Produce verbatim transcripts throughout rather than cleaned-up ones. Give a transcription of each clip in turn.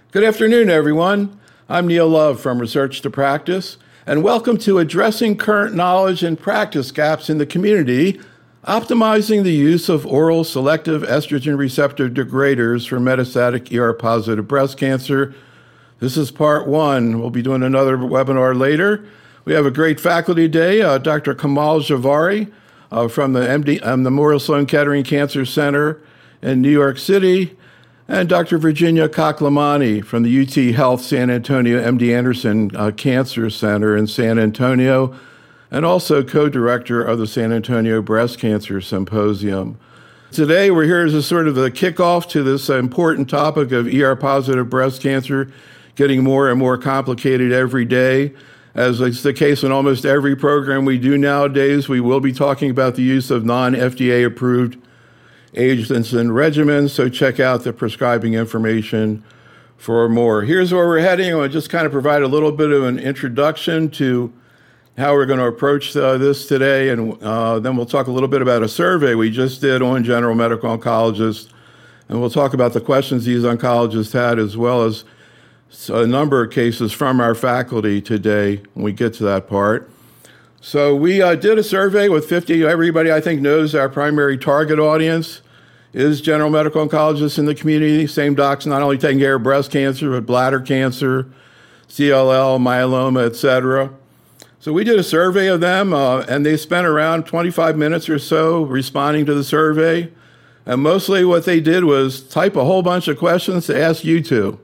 Good afternoon, everyone. I'm Neil Love from Research to Practice, and welcome to Addressing Current Knowledge and Practice Gaps in the Community, Optimizing the Use of Oral Selective Estrogen Receptor Degraders for Metastatic E R-Positive Breast Cancer. This is part one. We'll be doing another webinar later. We have a great faculty day. Uh, Doctor Kamal Javari uh, from the M D, um, the Memorial Sloan Kettering Cancer Center in New York City, and Doctor Virginia Kaklamani from the U T Health San Antonio M D Anderson uh, Cancer Center in San Antonio, and also co-director of the San Antonio Breast Cancer Symposium. Today, we're here as a sort of a kickoff to this important topic of E R-positive breast cancer, getting more and more complicated every day. As is the case in almost every program we do nowadays, we will be talking about the use of non-F D A-approved agents and regimens, so check out the prescribing information for more. Here's where we're heading. I want to just kind of provide a little bit of an introduction to how we're going to approach uh, this today, and uh, then we'll talk a little bit about a survey we just did on general medical oncologists, and we'll talk about the questions these oncologists had, as well as a number of cases from our faculty today when we get to that part. So we uh, did a survey with fifty, everybody I think knows our primary target audience is general medical oncologists in the community, same docs not only taking care of breast cancer, but bladder cancer, C L L, myeloma, et cetera. So we did a survey of them, uh, and they spent around twenty-five minutes or so responding to the survey. And mostly what they did was type a whole bunch of questions to ask you to.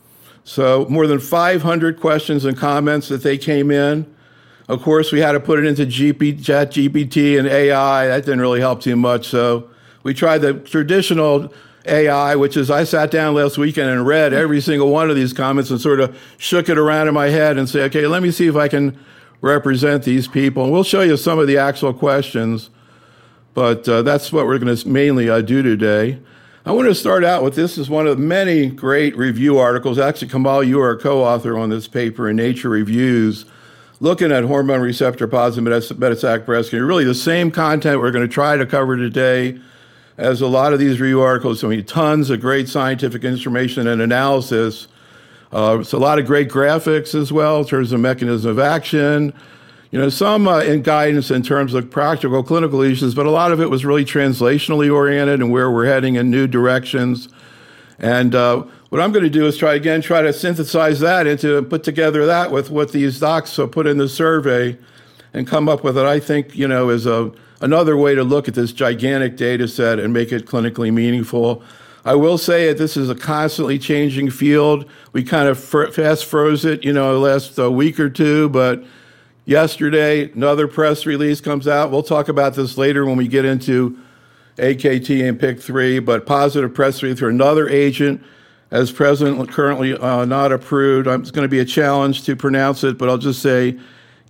So more than five hundred questions and comments that they came in. Of course, we had to put it into G P, Chat G P T and A I. That didn't really help too much. So we tried the traditional A I, which is I sat down last weekend and read every single one of these comments and sort of shook it around in my head and say, okay, let me see if I can represent these people. And we'll show you some of the actual questions, but uh, that's what we're going to mainly uh, do today. I want to start out with this is one of many great review articles. Actually, Kamal, you are a co-author on this paper in Nature Reviews, looking at hormone receptor positive metastatic breast cancer. Really the same content we're going to try to cover today as a lot of these review articles. I mean, tons of great scientific information and analysis. Uh, it's a lot of great graphics as well in terms of mechanism of action. You know, some uh, in guidance in terms of practical clinical issues, but a lot of it was really translationally oriented and where we're heading in new directions. And uh, what I'm going to do is try again, try to synthesize that into, put together that with what these docs put in the survey and come up with what I think, you know, is a, another way to look at this gigantic data set and make it clinically meaningful. I will say that this is a constantly changing field. We kind of fr- fast froze it, you know, the last uh, week or two, but yesterday, another press release comes out. We'll talk about this later when we get into A K T and P I K three, but positive press release for another agent as present, currently uh, not approved. It's going to be a challenge to pronounce it, but I'll just say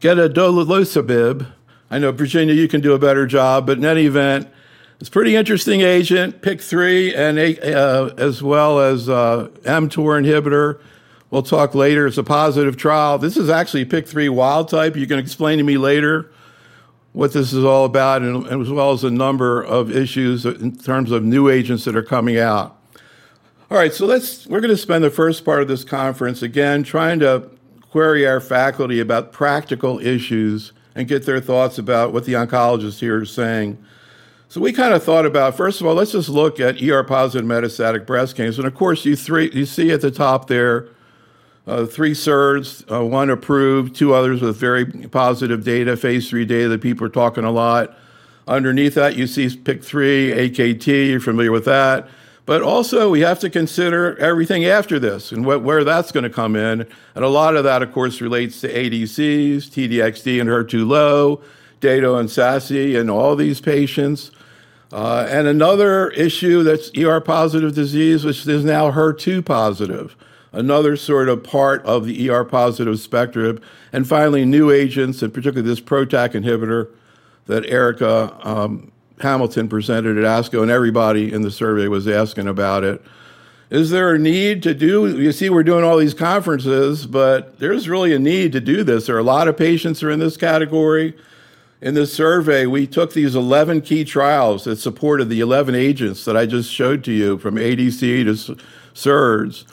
gedatolisib. I know, Virginia, you can do a better job, but in any event, it's a pretty interesting agent, P I K three, and uh, as well as uh, mTOR inhibitor. We'll talk later. It's a positive trial. This is actually P I K three wild type. You can explain to me later what this is all about, and, and as well as a number of issues in terms of new agents that are coming out. All right, so let's, we're going to spend the first part of this conference, again, trying to query our faculty about practical issues and get their thoughts about what the oncologists here are saying. So we kind of thought about, first of all, let's just look at E R-positive metastatic breast cancer. And of course, you three, you see at the top there, uh, three S E R Ds, uh, one approved, two others with very positive data, phase three data that people are talking a lot. Underneath that, you see P I K three, A K T, you're familiar with that. But also, we have to consider everything after this and what, where that's going to come in. And a lot of that, of course, relates to A D Cs, T D X D and H E R two low, Dato and S A S I, and all these patients. Uh, and another issue that's E R-positive disease, which is now H E R two positive, another sort of part of the E R-positive spectrum. And finally, new agents, and particularly this PROTAC inhibitor that Erica um, Hamilton presented at ASCO, and everybody in the survey was asking about it. Is there a need to do, you see we're doing all these conferences, but there's really a need to do this. There are a lot of patients who are in this category. In this survey, we took these eleven key trials that supported the eleven agents that I just showed to you, from A D C to S E R Ds,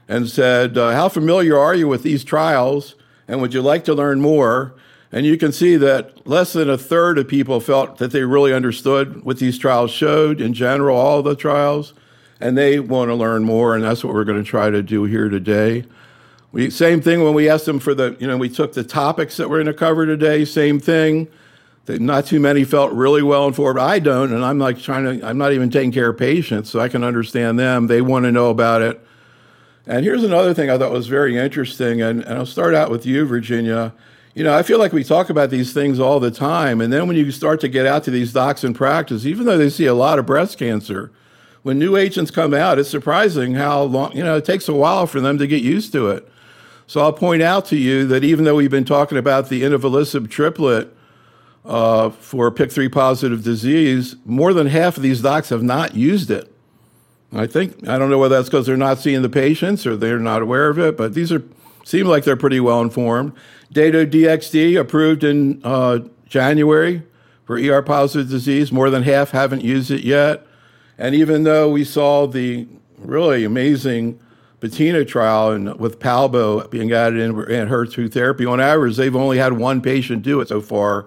and said, uh, how familiar are you with these trials, and would you like to learn more? And you can see that less than a third of people felt that they really understood what these trials showed, in general, all the trials, and they want to learn more, and that's what we're going to try to do here today. We, same thing when we asked them for the, you know, we took the topics that we're going to cover today, same thing. That not too many felt really well informed. I don't, and I'm like trying to, I'm not even taking care of patients, so I can understand them. They want to know about it. And here's another thing I thought was very interesting, and, and I'll start out with you, Virginia. You know, I feel like we talk about these things all the time, and then when you start to get out to these docs in practice, even though they see a lot of breast cancer, when new agents come out, it's surprising how long, you know, it takes a while for them to get used to it. So I'll point out to you that even though we've been talking about the inavolisib triplet uh, for P I K three positive disease, more than half of these docs have not used it. I think, I don't know whether that's because they're not seeing the patients or they're not aware of it, but these are seem like they're pretty well informed. Dato-D X D approved in uh, January for E R positive disease. More than half haven't used it yet. And even though we saw the really amazing Patina trial and with Palbo being added in and H E R two therapy, on average, they've only had one patient do it so far.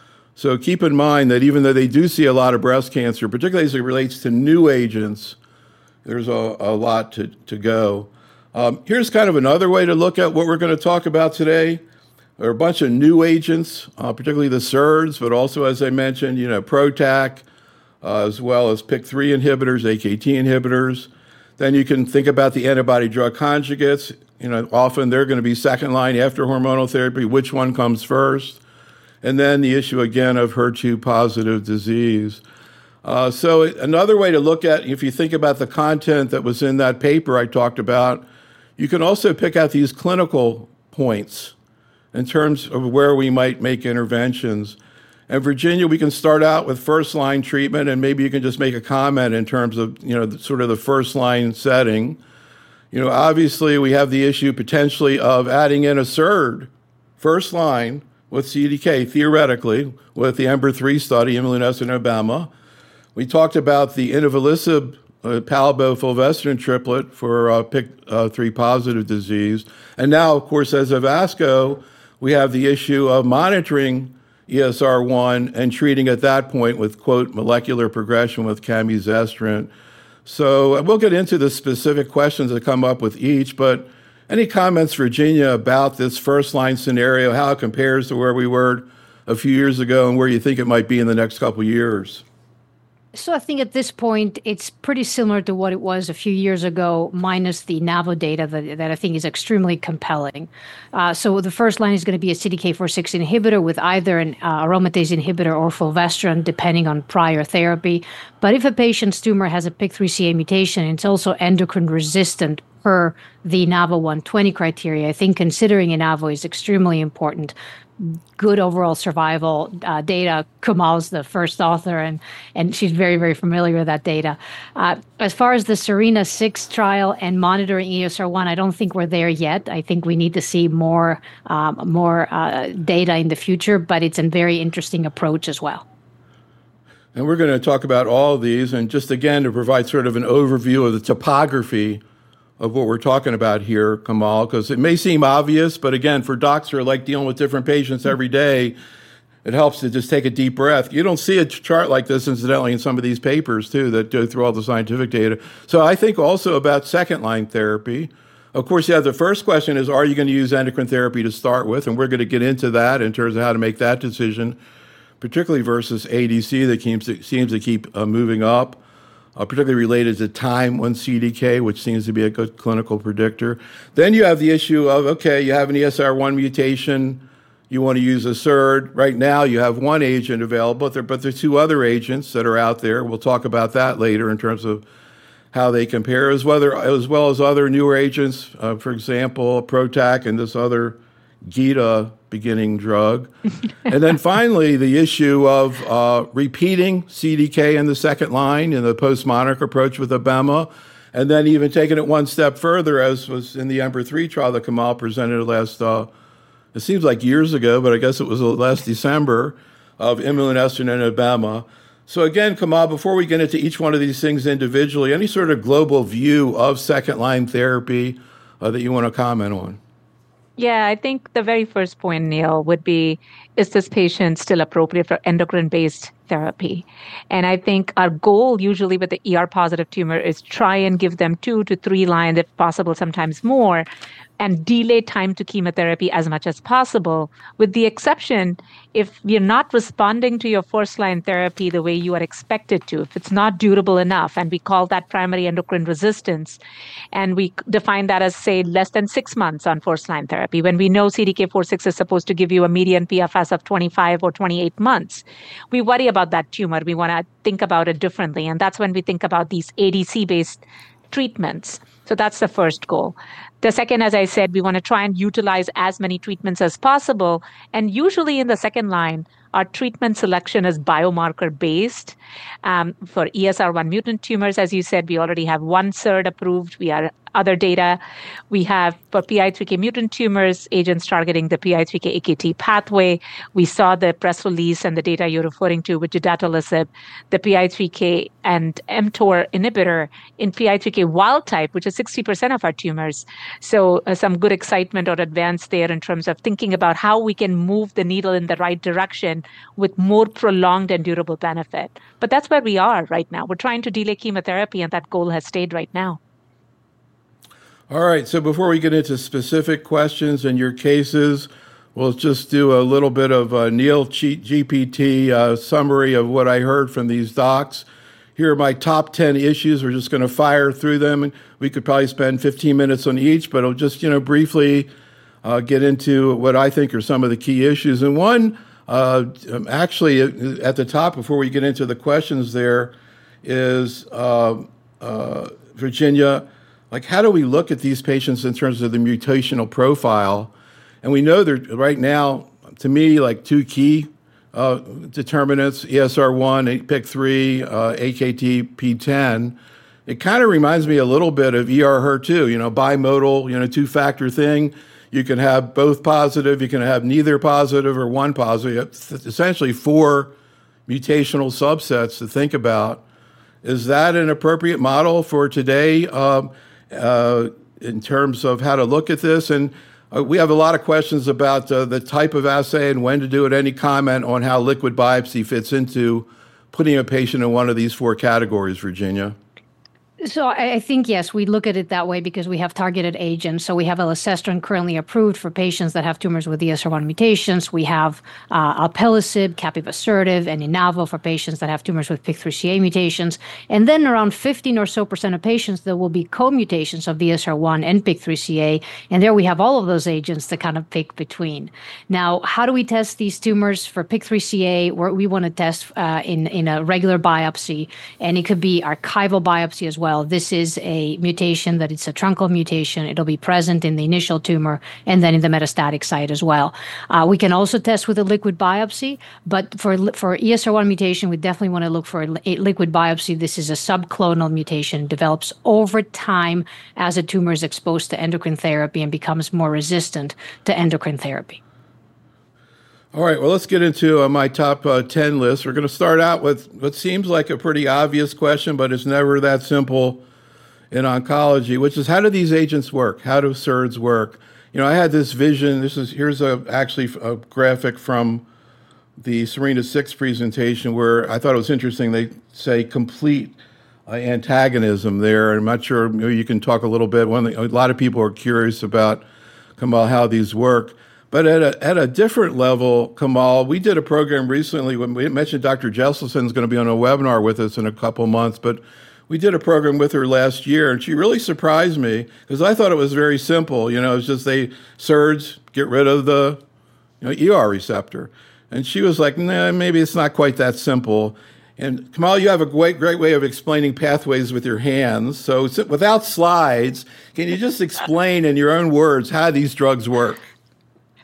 So keep in mind that even though they do see a lot of breast cancer, particularly as it relates to new agents, there's a, a lot to, to go. Um, here's kind of another way to look at what we're going to talk about today. There are a bunch of new agents, uh, particularly the S E R Ds, but also, as I mentioned, you know, PROTAC, uh, as well as P I K three inhibitors, A K T inhibitors. Then you can think about the antibody drug conjugates. You know, often they're going to be second line after hormonal therapy. Which one comes first? And then the issue again of H E R two positive disease. Uh, so another way to look at, if you think about the content that was in that paper I talked about, you can also pick out these clinical points in terms of where we might make interventions. And Virginia, we can start out with first-line treatment, and maybe you can just make a comment in terms of, you know, sort of the first-line setting. You know, obviously we have the issue potentially of adding in a S E R D first line with C D K, theoretically, with the EMBER three study, imlunestrant and Obama. We talked about the inavolisib uh, palbo fulvestrant triplet for uh, P I K three positive disease. And now, of course, as of ASCO, we have the issue of monitoring E S R one and treating at that point with, quote, molecular progression with camizestrant. So we'll get into the specific questions that come up with each, but any comments, Virginia, about this first-line scenario, how it compares to where we were a few years ago and where you think it might be in the next couple of years? So I think at this point, it's pretty similar to what it was a few years ago, minus the Navo data that, that I think is extremely compelling. Uh, so the first line is going to be a C D K four six inhibitor with either an uh, aromatase inhibitor or fulvestrant, depending on prior therapy. But if a patient's tumor has a P I K three C A mutation, it's also endocrine resistant per the Navo one twenty criteria. I think considering Inavo is extremely important. Good overall survival uh, data. Kamal's the first author, and, and she's very, very familiar with that data. Uh, as far as the Serena six trial and monitoring E S R one, I don't think we're there yet. I think we need to see more, um, more uh, data in the future, but it's a very interesting approach as well. And we're going to talk about all of these, and just again to provide sort of an overview of the topography of what we're talking about here, Kamal, because it may seem obvious, but again, for docs who are like dealing with different patients every day, it helps to just take a deep breath. You don't see a chart like this, incidentally, in some of these papers, too, that go through all the scientific data. So I think also about second-line therapy. Of course, yeah, the first question is, are you going to use endocrine therapy to start with? And we're going to get into that in terms of how to make that decision, particularly versus A D C that seems to, seems to keep uh, moving up. Uh, particularly related to time on C D K, which seems to be a good clinical predictor. Then you have the issue of, okay, you have an E S R one mutation, you want to use a S E R D. Right now you have one agent available, but there, but there are two other agents that are out there. We'll talk about that later in terms of how they compare, as, whether, as well as other newer agents, uh, for example, PROTAC and this other Gita beginning drug. And then finally, the issue of uh, repeating C D K in the second line in the post-monarch approach with Abema, and then even taking it one step further, as was in the EMBER three trial that Kamal presented last, uh, it seems like years ago, but I guess it was last December, of imlunestrant and Abema. So again, Kamal, before we get into each one of these things individually, any sort of global view of second-line therapy, uh, that you want to comment on? Yeah, I think the very first point, Neil, would be, is this patient still appropriate for endocrine-based therapy? And I think our goal usually with the E R-positive tumor is try and give them two to three lines, if possible, sometimes more, and delay time to chemotherapy as much as possible, with the exception if you're not responding to your first-line therapy the way you are expected to, if it's not durable enough, and we call that primary endocrine resistance, and we define that as, say, less than six months on first-line therapy, when we know C D K four six is supposed to give you a median P F S of twenty-five or twenty-eight months. We worry about that tumor. We want to think about it differently, and that's when we think about these A D C-based treatments. So that's the first goal. The second, as I said, we want to try and utilize as many treatments as possible. And usually in the second line, our treatment selection is biomarker based. Um, for E S R one mutant tumors, as you said, we already have one C E R D approved. We are other data. We have for P I three K mutant tumors, agents targeting the P I three K A K T pathway. We saw the press release and the data you're referring to with gedatolisib, the P I three K and mTOR inhibitor in P I three K wild type, which is sixty percent of our tumors. So uh, some good excitement or advance there in terms of thinking about how we can move the needle in the right direction with more prolonged and durable benefit. But that's where we are right now. We're trying to delay chemotherapy, and that goal has stayed right now. All right, so before we get into specific questions and your cases, we'll just do a little bit of a Neil G P T uh, summary of what I heard from these docs. Here are my top ten issues. We're just going to fire through them. And we could probably spend fifteen minutes on each, but I'll just, you know, briefly uh, get into what I think are some of the key issues. And one, uh, actually, at the top, before we get into the questions there, is uh, uh, Virginia, like, how do we look at these patients in terms of the mutational profile? And we know that right now, to me, like two key uh, determinants, E S R one, P I K three, uh, A K T P ten. It kind of reminds me a little bit of E R H E R two, you know, bimodal, you know, two-factor thing. You can have both positive, you can have neither positive or one positive. It's essentially four mutational subsets to think about. Is that an appropriate model for today? Um, Uh, in terms of how to look at this? And uh, we have a lot of questions about uh, the type of assay and when to do it. Any comment on how liquid biopsy fits into putting a patient in one of these four categories, Virginia? So I think, yes, we look at it that way because we have targeted agents. So we have elacestrant currently approved for patients that have tumors with E S R one mutations. We have uh, alpelisib, capivasertib, and Inavo for patients that have tumors with P I K three C A mutations. And then around fifteen or so percent of patients, there will be co-mutations of E S R one and P I K three C A. And there we have all of those agents to kind of pick between. Now, how do we test these tumors for P I K three C A? Where we want to test uh, in, in a regular biopsy, and it could be archival biopsy as well. This is a mutation that it's a truncal mutation. It'll be present in the initial tumor and then in the metastatic site as well. Uh, we can also test with a liquid biopsy, but for for E S R one mutation, we definitely want to look for a liquid biopsy. This is a subclonal mutation, develops over time as a tumor is exposed to endocrine therapy and becomes more resistant to endocrine therapy. All right, well, let's get into uh, my top uh, ten list. We're going to start out with what seems like a pretty obvious question, but it's never that simple in oncology, which is, how do these agents work? How do S E R Ds work? You know, I had this vision. This is here's a actually a graphic from the Serena six presentation where I thought it was interesting. They say complete uh, antagonism there. I'm not sure, maybe you can talk a little bit. One, a lot of people are curious about, Kamal, how these work. But at a, at a different level, Kamal, we did a program recently when we mentioned Doctor Jesselson is going to be on a webinar with us in a couple months, but we did a program with her last year, and she really surprised me because I thought it was very simple. You know, it's just they S E R Ds, get rid of the you know, E R receptor. And she was like, nah, maybe it's not quite that simple. And Kamal, you have a great, great way of explaining pathways with your hands. So without slides, can you just explain in your own words how these drugs work?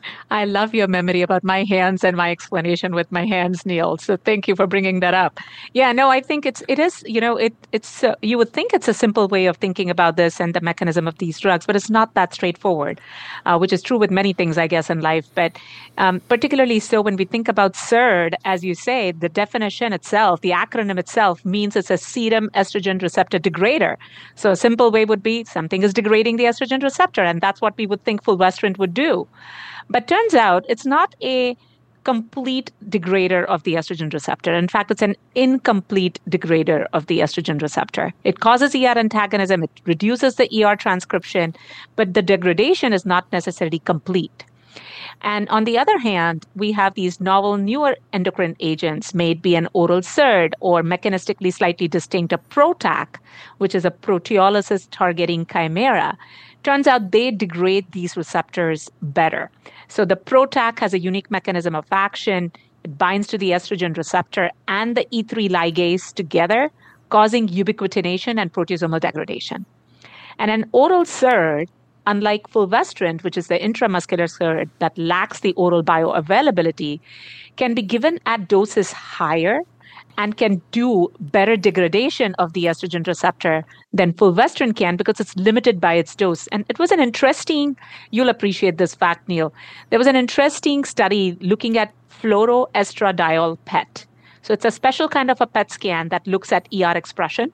I love your memory about my hands and my explanation with my hands, Neil. So thank you for bringing that up. Yeah, no, I think it's it is, you know, it it's uh, you would think it's a simple way of thinking about this and the mechanism of these drugs, but it's not that straightforward, uh, which is true with many things, I guess, in life. But um, particularly so when we think about S E R D, as you say, the definition itself, the acronym itself means it's a serum estrogen receptor degrader. So a simple way would be something is degrading the estrogen receptor, and that's what we would think fulvestrant would do. But turns out it's not a complete degrader of the estrogen receptor. In fact, it's an incomplete degrader of the estrogen receptor. It causes E R antagonism, it reduces the E R transcription, but the degradation is not necessarily complete. And on the other hand, we have these novel newer endocrine agents, may be an oral S E R D or mechanistically slightly distinct a PROTAC, which is a proteolysis targeting chimera. Turns out they degrade these receptors better. So the PROTAC has a unique mechanism of action. It binds to the estrogen receptor and the E three ligase together, causing ubiquitination and proteasomal degradation. And an oral S E R D, unlike fulvestrant, which is the intramuscular S E R D that lacks the oral bioavailability, can be given at doses higher and can do better degradation of the estrogen receptor than fulvestrant can because it's limited by its dose. And it was an interesting, you'll appreciate this fact, Neil. There was an interesting study looking at fluoroestradiol P E T. So it's a special kind of a P E T scan that looks at E R expression.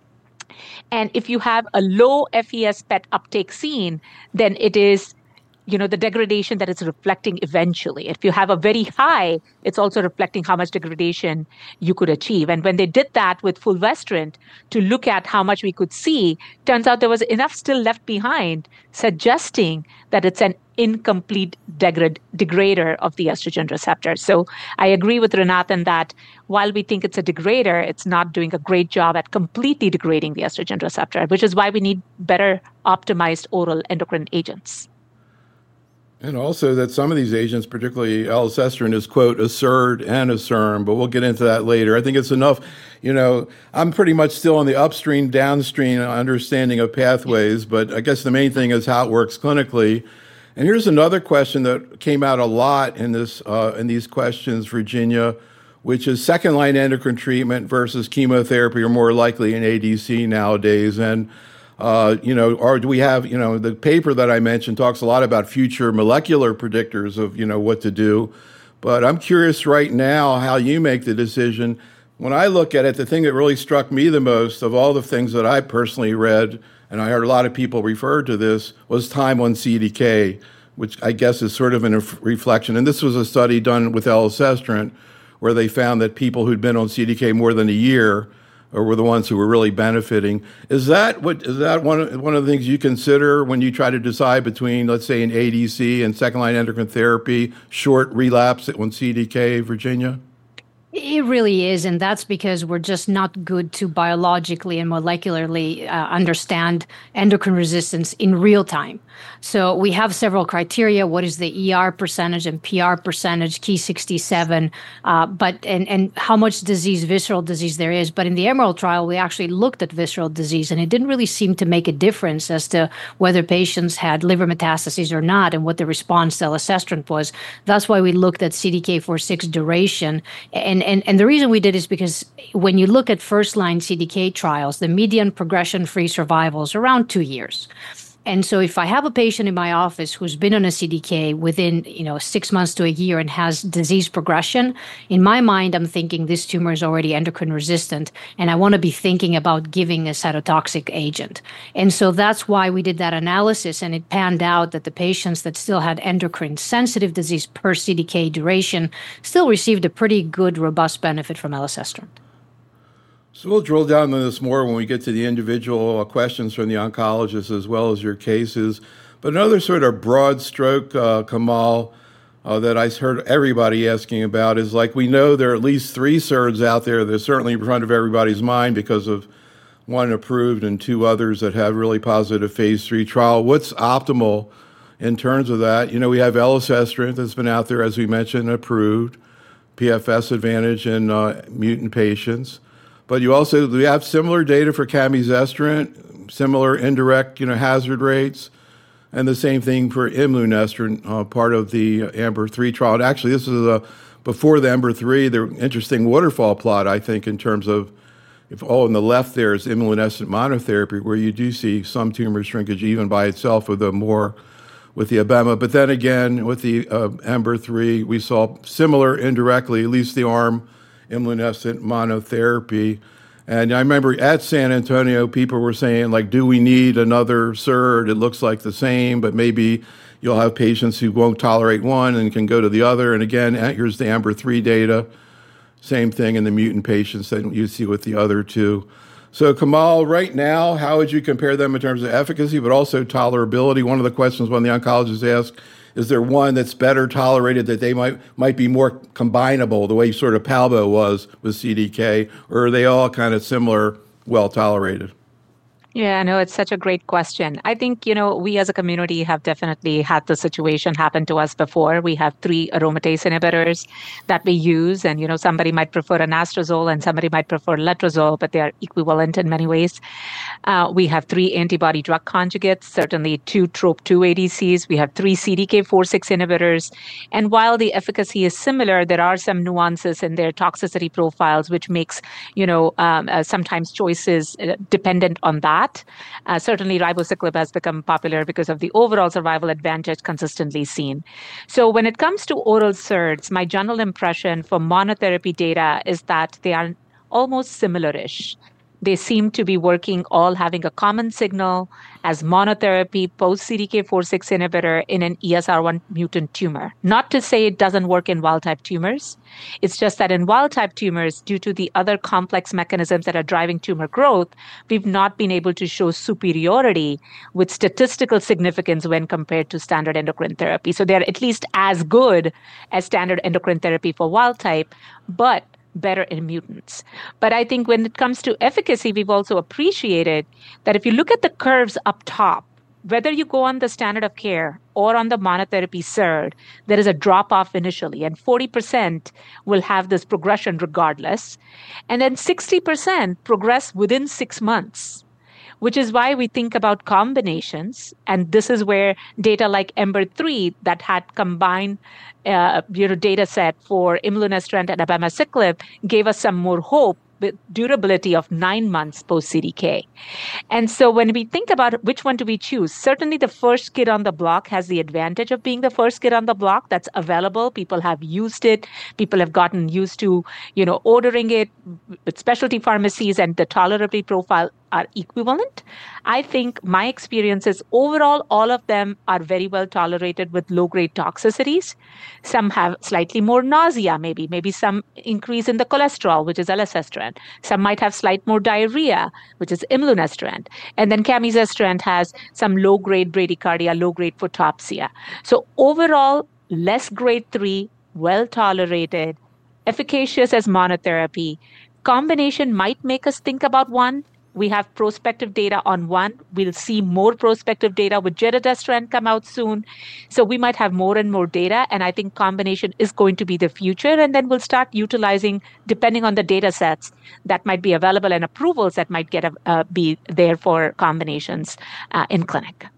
And if you have a low F E S P E T uptake seen, then it is, you know, the degradation that it's reflecting eventually. If you have a very high, it's also reflecting how much degradation you could achieve. And when they did that with fulvestrant to look at how much we could see, turns out there was enough still left behind, suggesting that it's an incomplete degrad- degrader of the estrogen receptor. So I agree with Renathan that while we think it's a degrader, it's not doing a great job at completely degrading the estrogen receptor, which is why we need better optimized oral endocrine agents. And also that some of these agents, particularly elacestrant, is, quote, a S E R D and a S E R M, but we'll get into that later. I think it's enough, you know, I'm pretty much still on the upstream, downstream understanding of pathways, but I guess the main thing is how it works clinically. And here's another question that came out a lot in this uh, in these questions, Virginia, which is second-line endocrine treatment versus chemotherapy, or more likely an A D C nowadays. And Uh, you know, or do we have, you know, the paper that I mentioned talks a lot about future molecular predictors of, you know, what to do. But I'm curious right now how you make the decision. When I look at it, the thing that really struck me the most of all the things that I personally read, and I heard a lot of people refer to this, was time on C D K, which I guess is sort of a reflection. And this was a study done with elacestrant where they found that people who'd been on C D K more than a year or were the ones who were really benefiting. Is that what is that one of, one of the things you consider when you try to decide between, let's say, an A D C and second-line endocrine therapy, short relapse on C D K, Virginia? It really is, and that's because we're just not good to biologically and molecularly uh, understand endocrine resistance in real time. So we have several criteria. What is the E R percentage and P R percentage, Ki sixty-seven, uh, but and, and how much disease, visceral disease there is. But in the EMERALD trial, we actually looked at visceral disease, and it didn't really seem to make a difference as to whether patients had liver metastases or not and what the response to elacestrant was. That's why we looked at C D K four six duration. And, and, and the reason we did is because when you look at first-line C D K trials, the median progression-free survival is around two years. And so if I have a patient in my office who's been on a C D K within, you know, six months to a year and has disease progression, in my mind, I'm thinking this tumor is already endocrine resistant, and I want to be thinking about giving a cytotoxic agent. And so that's why we did that analysis, and it panned out that the patients that still had endocrine sensitive disease per C D K duration still received a pretty good, robust benefit from elacestrant. So we'll drill down on this more when we get to the individual questions from the oncologists as well as your cases. But another sort of broad stroke, uh, Kamal, uh, that I heard everybody asking about is, like, we know there are at least three S E R Ds out there that are certainly in front of everybody's mind because of one approved and two others that have really positive phase three trial. What's optimal in terms of that? You know, we have elacestrant that's been out there, as we mentioned, approved, P F S advantage in uh, mutant patients. But you also we have similar data for camizestrant, similar indirect, you know, hazard rates. And the same thing for imlunestrant, uh, part of the AMBER three trial. And actually, this is a, before the AMBER three, the interesting waterfall plot, I think, in terms of, if oh, on the left there is imlunestrant monotherapy, where you do see some tumor shrinkage even by itself with a more, with the abema. But then again, with the uh, AMBER three, we saw similar indirectly, at least the arm imlunestrant monotherapy. And I remember at San Antonio, people were saying, like, do we need another S E R D? It looks like the same, but maybe you'll have patients who won't tolerate one and can go to the other. And again, here's the AMBER three data. Same thing in the mutant patients that you see with the other two. So Kamal, right now, how would you compare them in terms of efficacy, but also tolerability? One of the questions one of the oncologists asked, is there one that's better tolerated that they might might be more combinable, the way sort of Palbo was with C D K, or are they all kind of similar, well tolerated? Yeah, no, it's such a great question. I think, you know, we as a community have definitely had the situation happen to us before. We have three aromatase inhibitors that we use, and, you know, somebody might prefer anastrozole and somebody might prefer letrozole, but they are equivalent in many ways. Uh, we have three antibody drug conjugates, certainly two trope two A D Cs. We have three C D K four six inhibitors. And while the efficacy is similar, there are some nuances in their toxicity profiles, which makes, you know, um, uh, sometimes choices uh, dependent on that. Uh, certainly, ribociclib has become popular because of the overall survival advantage consistently seen. So when it comes to oral S E R Ds, my general impression for monotherapy data is that they are almost similar-ish. They seem to be working, all having a common signal as monotherapy post-C D K four six inhibitor in an E S R one mutant tumor. Not to say it doesn't work in wild-type tumors. It's just that in wild-type tumors, due to the other complex mechanisms that are driving tumor growth, we've not been able to show superiority with statistical significance when compared to standard endocrine therapy. So they're at least as good as standard endocrine therapy for wild-type, but better in mutants. But I think when it comes to efficacy, we've also appreciated that if you look at the curves up top, whether you go on the standard of care or on the monotherapy S E R D, there is a drop-off initially, and forty percent will have this progression regardless. And then sixty percent progress within six months, which is why we think about combinations. And this is where data like AMBER three that had combined uh, you know, data set for imlunestrant and abemaciclib gave us some more hope with durability of nine months post-C D K. And so when we think about which one do we choose, certainly the first kid on the block has the advantage of being the first kid on the block that's available. People have used it. People have gotten used to, you know, ordering it with specialty pharmacies, and the tolerability profile are equivalent. I think my experience is overall, all of them are very well tolerated with low-grade toxicities. Some have slightly more nausea, maybe, maybe some increase in the cholesterol, which is elacestrant. Some might have slight more diarrhea, which is imlunestrant. And then camizestrant has some low-grade bradycardia, low-grade photopsia. So overall, less grade three, well tolerated, efficacious as monotherapy. Combination might make us think about one. We have prospective data on one. We'll see more prospective data with giredestrant come out soon. So we might have more and more data, and I think combination is going to be the future. And then we'll start utilizing, depending on the data sets that might be available and approvals that might get uh, be there for combinations uh, in clinic.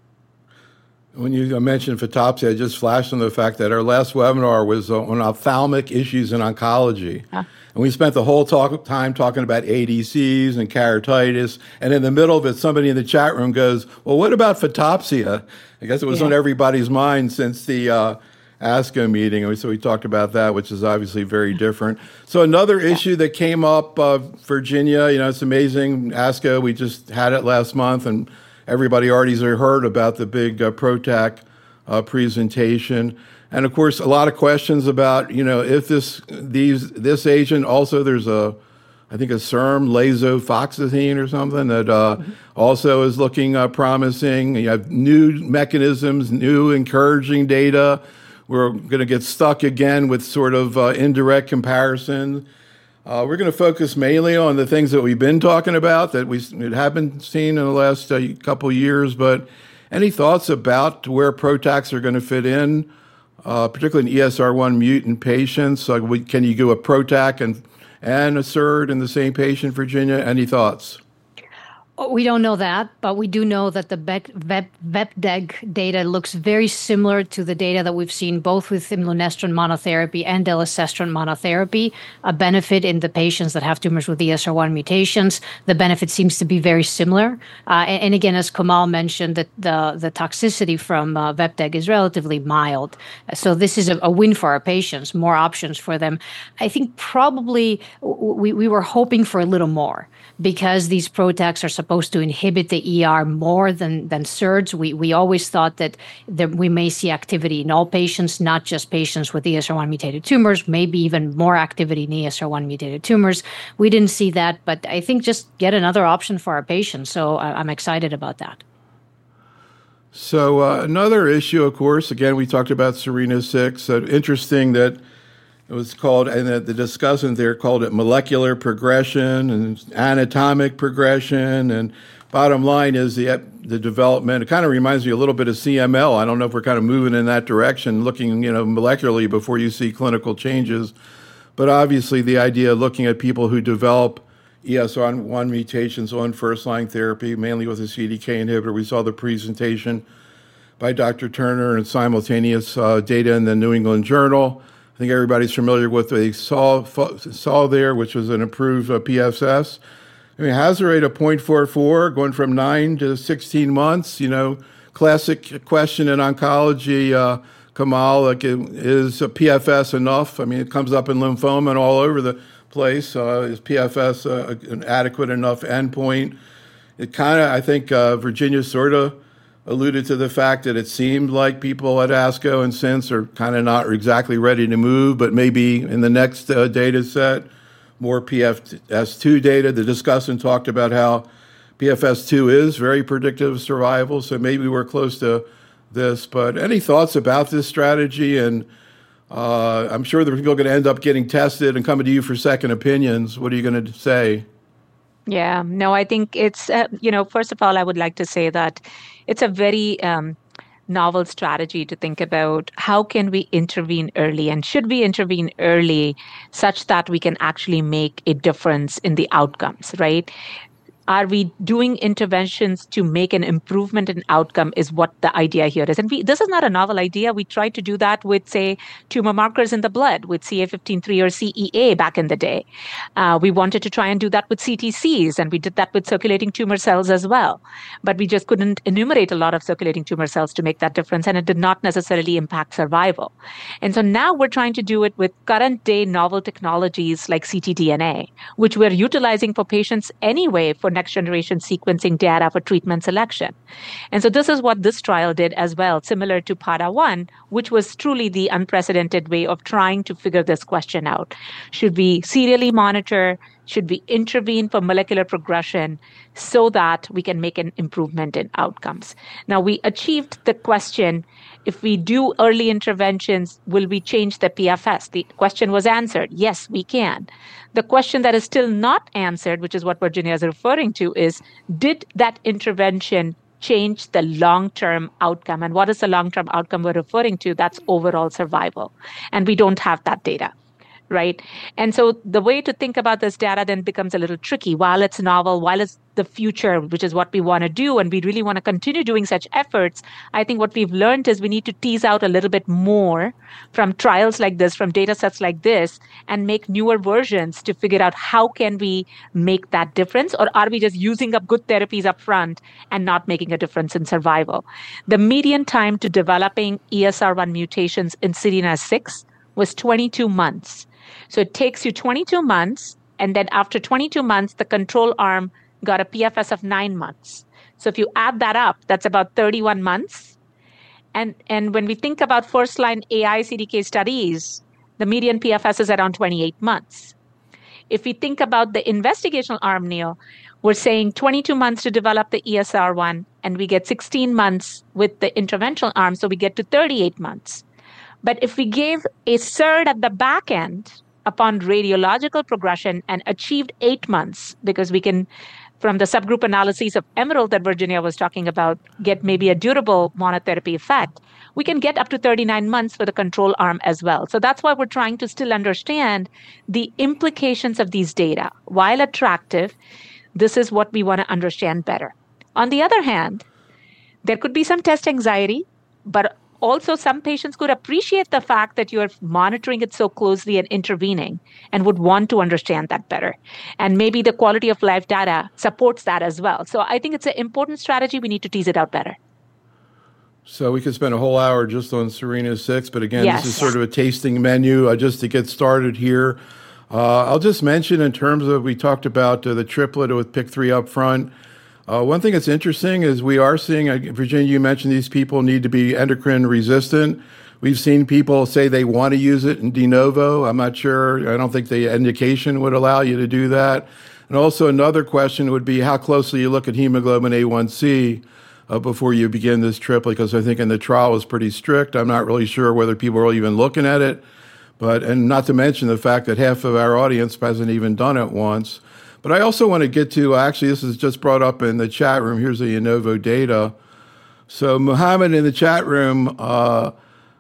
When you mentioned photopsia, I just flashed on the fact that our last webinar was on ophthalmic issues in oncology. Huh? And we spent the whole talk, time talking about A D Cs and keratitis. And in the middle of it, somebody in the chat room goes, well, what about photopsia? I guess it was yeah. on everybody's mind since the uh, ASCO meeting. And so we talked about that, which is obviously very different. So another yeah. issue that came up, uh, Virginia, you know, it's amazing. ASCO, we just had it last month, and everybody already heard about the big uh, PROTAC uh, presentation. And of course, a lot of questions about, you know, if this these this agent, also there's a, I think a S E R M, lasofoxifene or something that uh, mm-hmm. also is looking uh, promising. You have new mechanisms, new encouraging data. We're going to get stuck again with sort of uh, indirect comparison. Uh, we're going to focus mainly on the things that we've been talking about that we haven't seen in the last uh, couple years. But any thoughts about where PROTACs are going to fit in? Uh, particularly in E S R one mutant patients? Like, we, can you do a PROTAC and, and a S E R D in the same patient, Virginia? Any thoughts? We don't know that, but we do know that the vepdeg data looks very similar to the data that we've seen both with imlunestrant monotherapy and elacestrant monotherapy, a benefit in the patients that have tumors with E S R one mutations. The benefit seems to be very similar. Uh, and, and again, as Kamal mentioned, that the, the toxicity from uh, vepdeg is relatively mild. So this is a, a win for our patients, more options for them. I think probably we, we were hoping for a little more because these PROTACs are supposed to inhibit the E R more than, than SERDs. We we always thought that, that we may see activity in all patients, not just patients with E S R one mutated tumors, maybe even more activity in E S R one mutated tumors. We didn't see that, but I think just get another option for our patients. So I, I'm excited about that. So uh, another issue, of course, again, we talked about SERENA six. Uh, interesting that it was called, and the, the discussant there called it molecular progression and anatomic progression. And bottom line is the the development. It kind of reminds me a little bit of C M L. I don't know if we're kind of moving in that direction, looking, you know, molecularly before you see clinical changes. But obviously, the idea of looking at people who develop E S R one mutations on first-line therapy, mainly with a C D K inhibitor. We saw the presentation by Doctor Turner and simultaneous uh, data in the New England Journal. I think everybody's familiar with what they saw, saw there, which was an improved uh, P F S. I mean, hazard rate of zero point four four, going from nine to sixteen months. You know, classic question in oncology, uh, Kamal, like, is a P F S enough? I mean, it comes up in lymphoma and all over the place. Uh, is P F S uh, an adequate enough endpoint? It kind of, I think uh, Virginia sort of alluded to the fact that it seemed like people at ASCO and since are kind of not exactly ready to move, but maybe in the next uh, data set, more P F S two data. The discussant talked about how P F S two is very predictive of survival, so maybe we're close to this. But any thoughts about this strategy? And uh, I'm sure the people are going to end up getting tested and coming to you for second opinions. What are you going to say? Yeah, no, I think it's, uh, you know, first of all, I would like to say that it's a very um, novel strategy to think about how can we intervene early, and should we intervene early such that we can actually make a difference in the outcomes, right? Are we doing interventions to make an improvement in outcome is what the idea here is. And we, this is not a novel idea. We tried to do that with, say, tumor markers in the blood with C A fifteen three or C E A back in the day. Uh, we wanted to try and do that with C T Cs, and we did that with circulating tumor cells as well. But we just couldn't enumerate a lot of circulating tumor cells to make that difference, and it did not necessarily impact survival. And so now we're trying to do it with current day novel technologies like ctDNA, which we're utilizing for patients anyway for next generation sequencing data for treatment selection. And so this is what this trial did as well, similar to PADA one, which was truly the unprecedented way of trying to figure this question out. Should we serially monitor? Should we intervene for molecular progression so that we can make an improvement in outcomes? Now, we achieved the question, if we do early interventions, will we change the P F S? The question was answered. Yes, we can. The question that is still not answered, which is what Virginia is referring to, is did that intervention change the long-term outcome? And what is the long-term outcome we're referring to? That's overall survival. And we don't have that data. Right. And so the way to think about this data then becomes a little tricky. While it's novel, while it's the future, which is what we want to do, and we really want to continue doing such efforts, I think what we've learned is we need to tease out a little bit more from trials like this, from data sets like this, and make newer versions to figure out how can we make that difference, or are we just using up good therapies up front and not making a difference in survival? The median time to developing E S R one mutations in SERENA six was twenty-two months. So it takes you twenty-two months, and then after twenty-two months, the control arm got a P F S of nine months. So if you add that up, that's about thirty-one months. And, and when we think about first-line A I C D K studies, the median P F S is around twenty-eight months. If we think about the investigational arm, Neil, we're saying twenty-two months to develop the E S R one, and we get sixteen months with the interventional arm, so we get to thirty-eight months. But if we gave a SERD at the back end upon radiological progression and achieved eight months, because we can, from the subgroup analyses of EMERALD that Virginia was talking about, get maybe a durable monotherapy effect, we can get up to thirty-nine months for the control arm as well. So that's why we're trying to still understand the implications of these data. While attractive, This is what we want to understand better. On the other hand, there could be some test anxiety, but also some patients could appreciate the fact that you're monitoring it so closely and intervening and would want to understand that better. And maybe the quality of life data supports that as well. So I think it's an important strategy. We need to tease it out better. So we could spend a whole hour just on Serena six, but again, Yes. this is sort of a tasting menu uh, just to get started here. Uh, I'll just mention in terms of, we talked about uh, the triplet with P I C three up front. Uh, one thing that's interesting is we are seeing, uh, Virginia, you mentioned these people need to be endocrine resistant. We've seen people say they want to use it in de novo. I'm not sure. I don't think the indication would allow you to do that. And also another question would be how closely you look at hemoglobin A one C uh, before you begin this triplet, because I think in the trial it was pretty strict. I'm not really sure whether people are even looking at it. But, and not to mention the fact that half of our audience hasn't even done it once. But I also want to get to, actually, this is just brought up in the chat room. Here's the Innovo data. So Muhammad in the chat room, uh,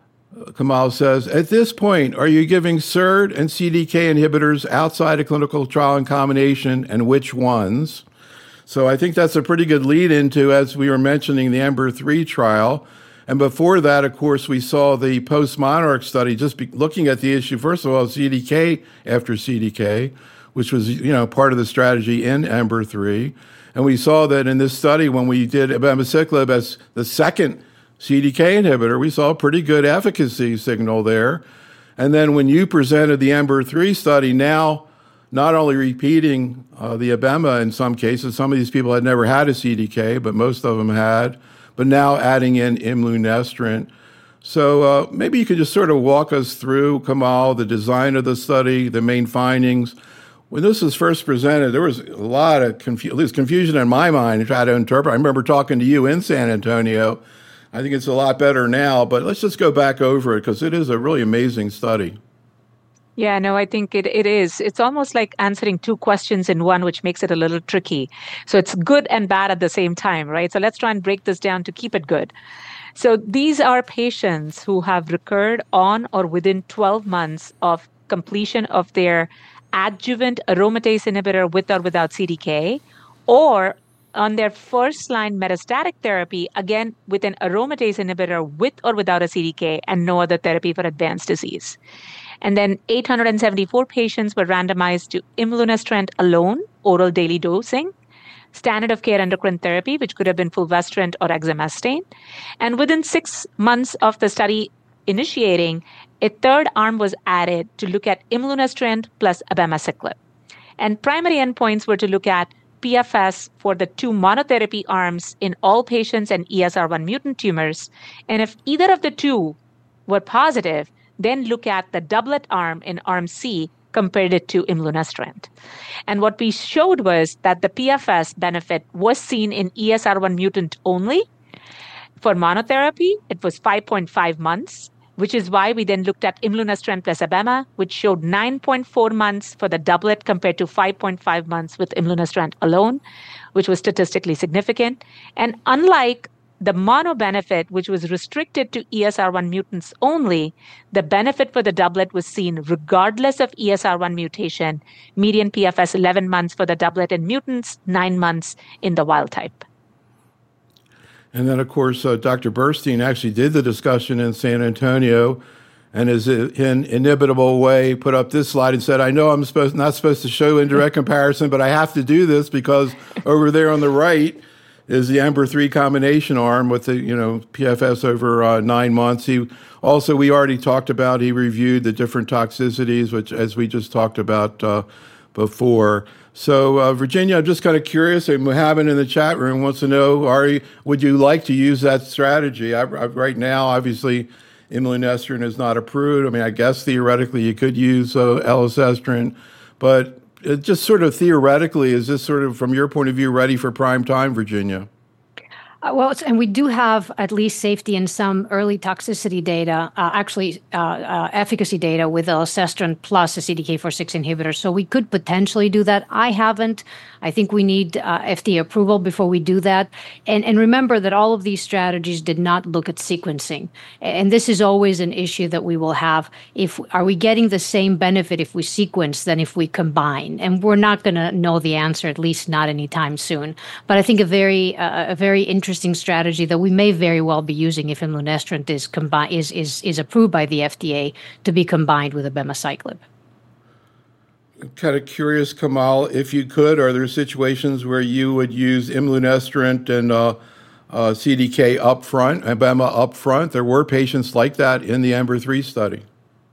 Kamal says, at this point, are you giving S E R D and C D K inhibitors outside a clinical trial in combination, and which ones? So I think that's a pretty good lead into, as we were mentioning, the EMBER three trial. And before that, of course, we saw the post-MONARCH study, just be looking at the issue, first of all, C D K after C D K, which was, you know, part of the strategy in EMBER three. And we saw that in this study, when we did abemaciclib as the second C D K inhibitor, we saw a pretty good efficacy signal there. And then when you presented the EMBER three study, now not only repeating uh, the abema in some cases, some of these people had never had a C D K, but most of them had, but now adding in imlunestrant. So uh, maybe you could just sort of walk us through, Kamal, the design of the study, the main findings. When this was first presented, there was a lot of confu- at least confusion in my mind to try to interpret. I remember talking to you in San Antonio. I think it's a lot better now, but let's just go back over it because it is a really amazing study. Yeah, no, I think it, it is. It's almost like answering two questions in one, which makes it a little tricky. So it's good and bad at the same time, right? So let's try and break this down to keep it good. So these are patients who have recurred on or within twelve months of completion of their adjuvant aromatase inhibitor with or without C D K, or on their first-line metastatic therapy, again, with an aromatase inhibitor with or without a C D K and no other therapy for advanced disease. And then eight hundred seventy-four patients were randomized to imlunestrant alone, oral daily dosing, standard of care endocrine therapy, which could have been fulvestrant or exemestane. And within six months of the study initiating, a third arm was added to look at imlunestrant plus abemaciclib. And primary endpoints were to look at P F S for the two monotherapy arms in all patients and E S R one mutant tumors. And if either of the two were positive, then look at the doublet arm in arm C, compared it to imlunestrant. And what we showed was that the P F S benefit was seen in E S R one mutant only. For monotherapy, it was five point five months, which is why we then looked at imlunestrant plus abema, which showed nine point four months for the doublet compared to five point five months with imlunestrant alone, which was statistically significant. And unlike the mono benefit, which was restricted to E S R one mutants only, the benefit for the doublet was seen regardless of E S R one mutation, median P F S eleven months for the doublet in mutants, nine months in the wild type. And then, of course, uh, Doctor Burstein actually did the discussion in San Antonio and is in inimitable way put up this slide and said, I know I'm supposed not supposed to show indirect comparison, but I have to do this because over there on the right is the EMBER three combination arm with the, you know, P F S over uh, nine months. He also, we already talked about, he reviewed the different toxicities, which, as we just talked about uh, before. So, uh, Virginia, I'm just kind of curious. Muhammad in the chat room wants to know, are you, would you like to use that strategy? I, I, right now, obviously, imlunestrant is not approved. I mean, I guess theoretically you could use uh, elacestrant, but it just sort of theoretically, is this sort of, from your point of view, ready for prime time, Virginia? Uh, well, it's- and we do have at least safety and some early toxicity data, uh, actually uh, uh, efficacy data with elacestrant plus a C D K four six inhibitor. So we could potentially do that. I haven't. I think we need uh, F D A approval before we do that. And and remember that all of these strategies did not look at sequencing. And this is always an issue that we will have. If are we getting the same benefit if we sequence than if we combine? And we're not going to know the answer, at least not anytime soon. But I think a very uh, a very interesting interesting strategy that we may very well be using if imlunestrant is combi- is, is, is approved by the F D A to be combined with abemaciclib. I'm kind of curious, Kamal, if you could, are there situations where you would use imlunestrant and uh, uh, C D K up front, abema up front? There were patients like that in the EMBER three study.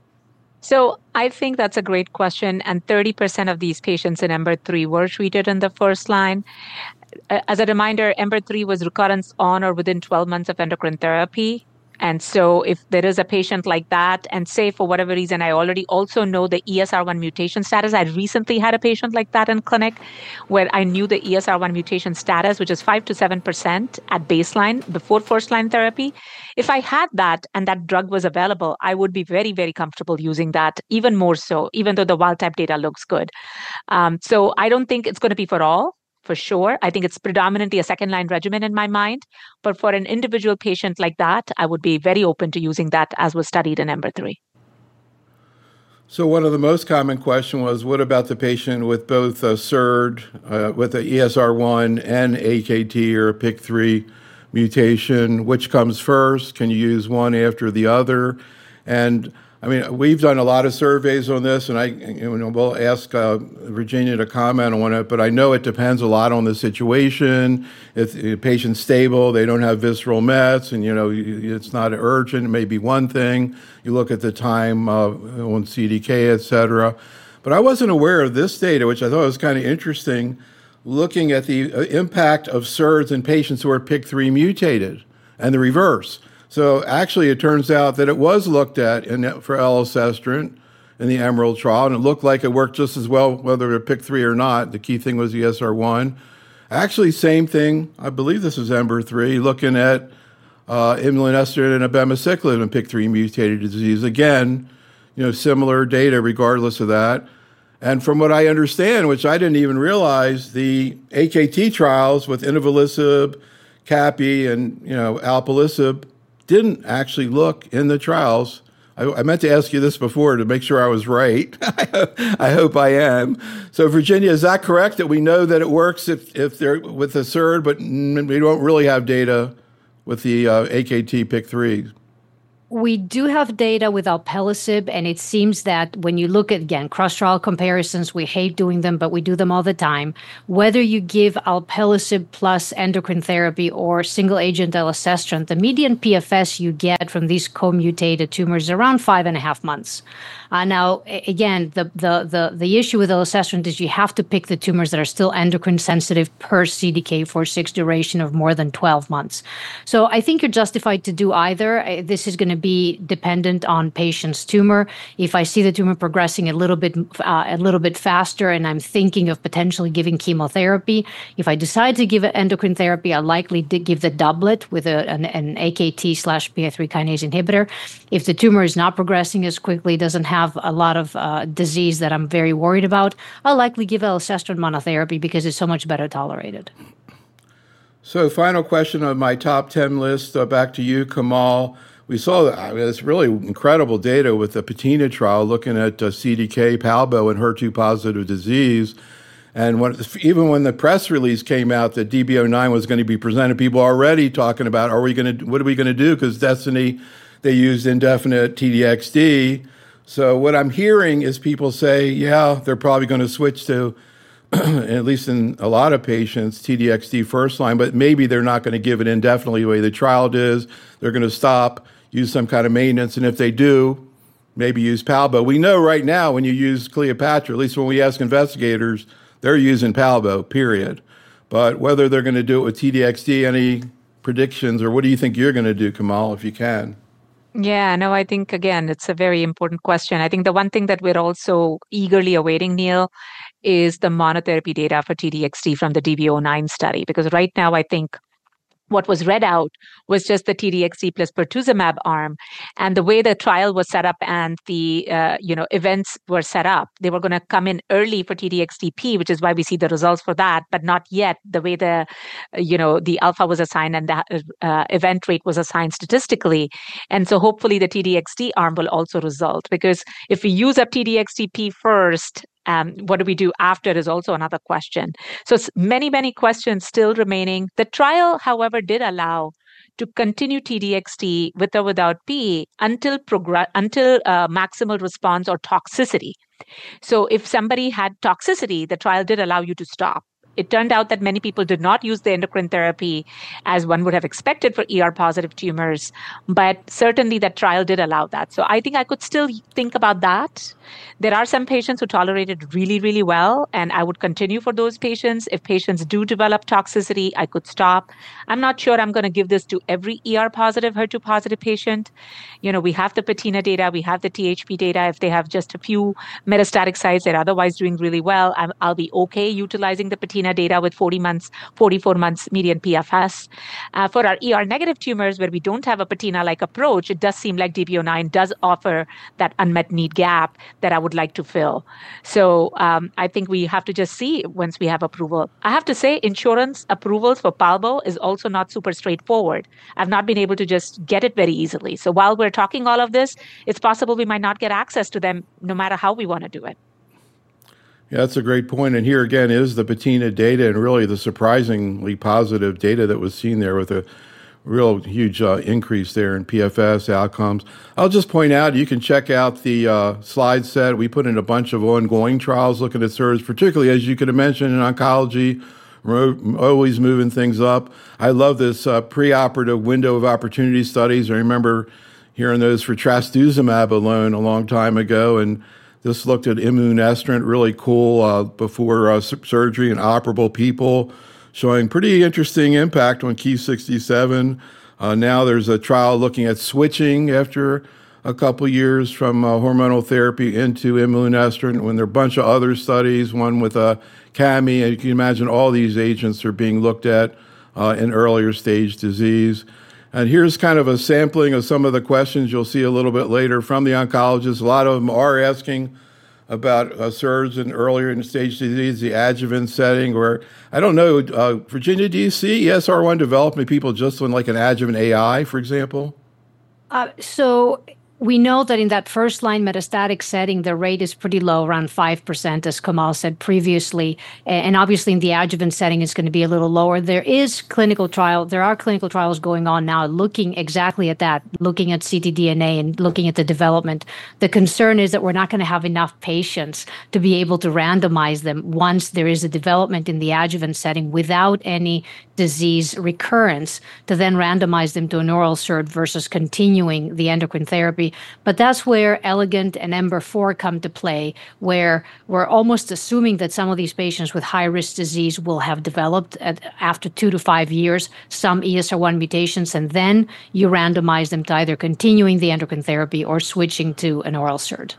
So I think that's a great question. And thirty percent of these patients in EMBER three were treated in the first line. As a reminder, EMBER three was recurrence on or within twelve months of endocrine therapy. And so if there is a patient like that, and say for whatever reason, I already also know the E S R one mutation status. I recently had a patient like that in clinic where I knew the E S R one mutation status, which is five to seven percent at baseline before first line therapy. If I had that and that drug was available, I would be very, very comfortable using that, even more so, even though the wild type data looks good. Um, so I don't think it's going to be for all. For sure. I think it's predominantly a second line regimen in my mind. But for an individual patient like that, I would be very open to using that as was studied in EMBER three. So one of the most common questions was, what about the patient with both a S E R D, uh, with a E S R one and A K T or a P I K three mutation? Which comes first? Can you use one after the other? And I mean, we've done a lot of surveys on this, and I, you know, we'll ask uh, Virginia to comment on it, but I know it depends a lot on the situation. If the patient's stable, they don't have visceral mets, and, you know, it's not urgent, it may be one thing. You look at the time uh, on C D K, et cetera. But I wasn't aware of this data, which I thought was kind of interesting, looking at the impact of S E R Ds in patients who are P I K three mutated and the reverse. So actually, it turns out that it was looked at in, for elacestrant in the EMERALD trial, and it looked like it worked just as well, whether they're P I K three or not. The key thing was E S R one. Actually, same thing, I believe this is EMBER three, looking at uh, imlunestrant and abemaciclib in P I K three mutated disease. Again, you know, similar data regardless of that. And from what I understand, which I didn't even realize, the A K T trials with inavolisib, capi, and, you know, alpelisib didn't actually look in the trials. I, I meant to ask you this before to make sure I was right. I hope I am. So, Virginia, is that correct that we know that it works if, if they're with the S E R D, but we don't really have data with the uh, A K T P I K three? We do have data with alpelisib, and it seems that when you look at, again, cross-trial comparisons, we hate doing them, but we do them all the time. Whether you give alpelisib plus endocrine therapy or single-agent elacestrant, the median P F S you get from these co-mutated tumors is around five and a half months. Uh, now, again, the, the the the issue with elacestrant is you have to pick the tumors that are still endocrine sensitive per C D K four six duration of more than twelve months. So I think you're justified to do either. This is going to be dependent on patient's tumor. If I see the tumor progressing a little bit uh, a little bit faster, and I'm thinking of potentially giving chemotherapy, if I decide to give endocrine therapy, I'll likely give the doublet with a, an, an A K T slash P I three kinase inhibitor. If the tumor is not progressing as quickly, doesn't have have a lot of uh, disease that I'm very worried about, I'll likely give elacestrant monotherapy because it's so much better tolerated. So final question on my top ten list, uh, back to you, Kamal. We saw that, I mean, it's really incredible data with the PATINA trial looking at uh, C D K, Palbo, and H E R two positive disease. And when, even when the press release came out that D B zero nine was going to be presented, people are already talking about, are we going to, what are we going to do? Because Destiny, they used indefinite T D X D. So what I'm hearing is people say, yeah, they're probably going to switch to, at least in a lot of patients, T D X D first line, but maybe they're not going to give it indefinitely the way the trial is. They're going to stop, use some kind of maintenance, and if they do, maybe use Palbo. We know right now when you use Cleopatra, at least when we ask investigators, they're using Palbo, period. But whether they're going to do it with T D X D, any predictions, or what do you think you're going to do, Kamal, if you can? Yeah, no, I think, again, it's a very important question. I think the one thing that we're also eagerly awaiting, Neil, is the monotherapy data for T D X D from the D B zero nine study. Because right now, I think what was read out was just the T D X T plus pertuzumab arm. And the way the trial was set up and the uh, you know events were set up, they were going to come in early for T D X T P, which is why we see the results for that, but not yet the way the you know the alpha was assigned and the uh, event rate was assigned statistically. And so hopefully the T D X T arm will also result, because if we use up T D X T P first, Um, what do we do after is also another question. So many, many questions still remaining. The trial, however, did allow to continue T D X T with or without P until progress, until uh, maximal response or toxicity. So if somebody had toxicity, the trial did allow you to stop. It turned out that many people did not use the endocrine therapy as one would have expected for E R positive tumors, but certainly that trial did allow that. So I think I could still think about that. There are some patients who tolerated really, really well, and I would continue for those patients. If patients do develop toxicity, I could stop. I'm not sure I'm going to give this to every E R positive, H E R two positive patient. You know, we have the patina data, we have the T H P data. If they have just a few metastatic sites, they're otherwise doing really well, I'm, I'll be okay utilizing the patina data with forty months, forty-four months median P F S. Uh, for our E R negative tumors where we don't have a patina-like approach, it does seem like D B O nine does offer that unmet need gap that I would like to fill. So um, I think we have to just see once we have approval. I have to say insurance approvals for Palbo is also not super straightforward. I've not been able to just get it very easily. So while we're talking all of this, it's possible we might not get access to them no matter how we want to do it. Yeah, that's a great point. And here again is the patina data and really the surprisingly positive data that was seen there with a real huge uh, increase there in P F S outcomes. I'll just point out, you can check out the uh, slide set. We put in a bunch of ongoing trials looking at SERDs, particularly as you could have mentioned in oncology, we're always moving things up. I love this uh, preoperative window of opportunity studies. I remember hearing those for trastuzumab alone a long time ago, and this looked at imlunestrant, really cool, uh, before uh, surgery in operable people, showing pretty interesting impact on Ki sixty-seven. Uh, now there's a trial looking at switching after a couple years from uh, hormonal therapy into imlunestrant, when there are a bunch of other studies, one with uh, Cami, and you can imagine all these agents are being looked at uh, in earlier stage disease. And here's kind of a sampling of some of the questions you'll see a little bit later from the oncologists. A lot of them are asking about uh, SERDs in earlier in stage disease, the adjuvant setting, where, I don't know, uh, Virginia, do you see E S R one development people just on like an adjuvant A I, for example? Uh, so we know that in that first line metastatic setting, the rate is pretty low, around five percent, as Kamal said previously. And obviously in the adjuvant setting, it's going to be a little lower. There is clinical trial. There are clinical trials going on now looking exactly at that, looking at ctDNA and looking at the development. The concern is that we're not going to have enough patients to be able to randomize them once there is a development in the adjuvant setting without any disease recurrence, to then randomize them to an oral SERD versus continuing the endocrine therapy. But that's where ELEGANT and EMBER four come to play, where we're almost assuming that some of these patients with high-risk disease will have developed at, after two to five years, some E S R one mutations, and then you randomize them to either continuing the endocrine therapy or switching to an oral SERD.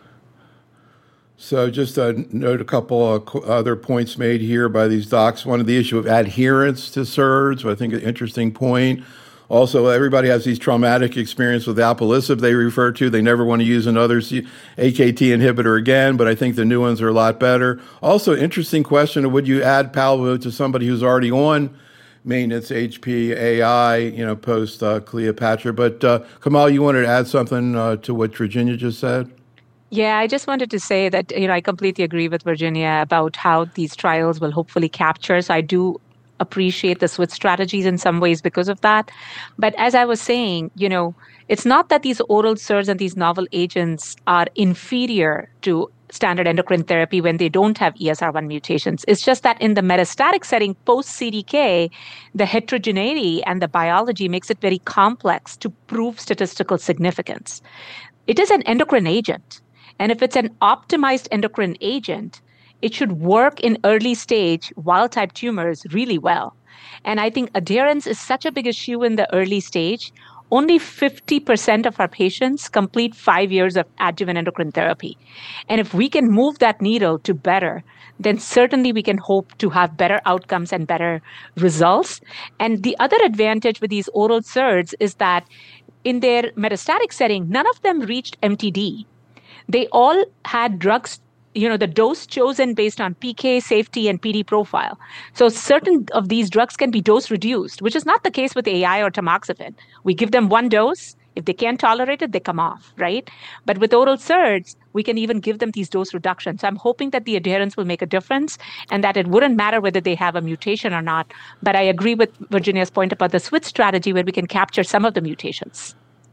So just to note a couple of other points made here by these docs. One of the issue of adherence to SERDs, I think an interesting point. Also, everybody has these traumatic experience with alpelisib they refer to. They never want to use another A K T inhibitor again, but I think the new ones are a lot better. Also, interesting question, would you add Palbo to somebody who's already on maintenance H P A I, you know, post uh, Cleopatra? But uh, Kamal, you wanted to add something uh, to what Virginia just said? Yeah, I just wanted to say that, you know, I completely agree with Virginia about how these trials will hopefully capture. So I do appreciate the switch strategies in some ways because of that. But as I was saying, you know, it's not that these oral SERDs and these novel agents are inferior to standard endocrine therapy when they don't have E S R one mutations. It's just that in the metastatic setting post-C D K, the heterogeneity and the biology makes it very complex to prove statistical significance. It is an endocrine agent. And if it's an optimized endocrine agent, it should work in early stage wild-type tumors really well. And I think adherence is such a big issue in the early stage. only fifty percent of our patients complete five years of adjuvant endocrine therapy. And if we can move that needle to better, then certainly we can hope to have better outcomes and better results. And the other advantage with these oral S E R Ds is that in their metastatic setting, none of them reached M T D. They all had drugs, you know, the dose chosen based on P K, safety, and P D profile. So certain of these drugs can be dose reduced, which is not the case with A I or tamoxifen. We give them one dose. If they can't tolerate it, they come off, right? But with oral S E R Ds, we can even give them these dose reductions. So I'm hoping that the adherence will make a difference and that it wouldn't matter whether they have a mutation or not. But I agree with Virginia's point about the switch strategy where we can capture some of the mutations.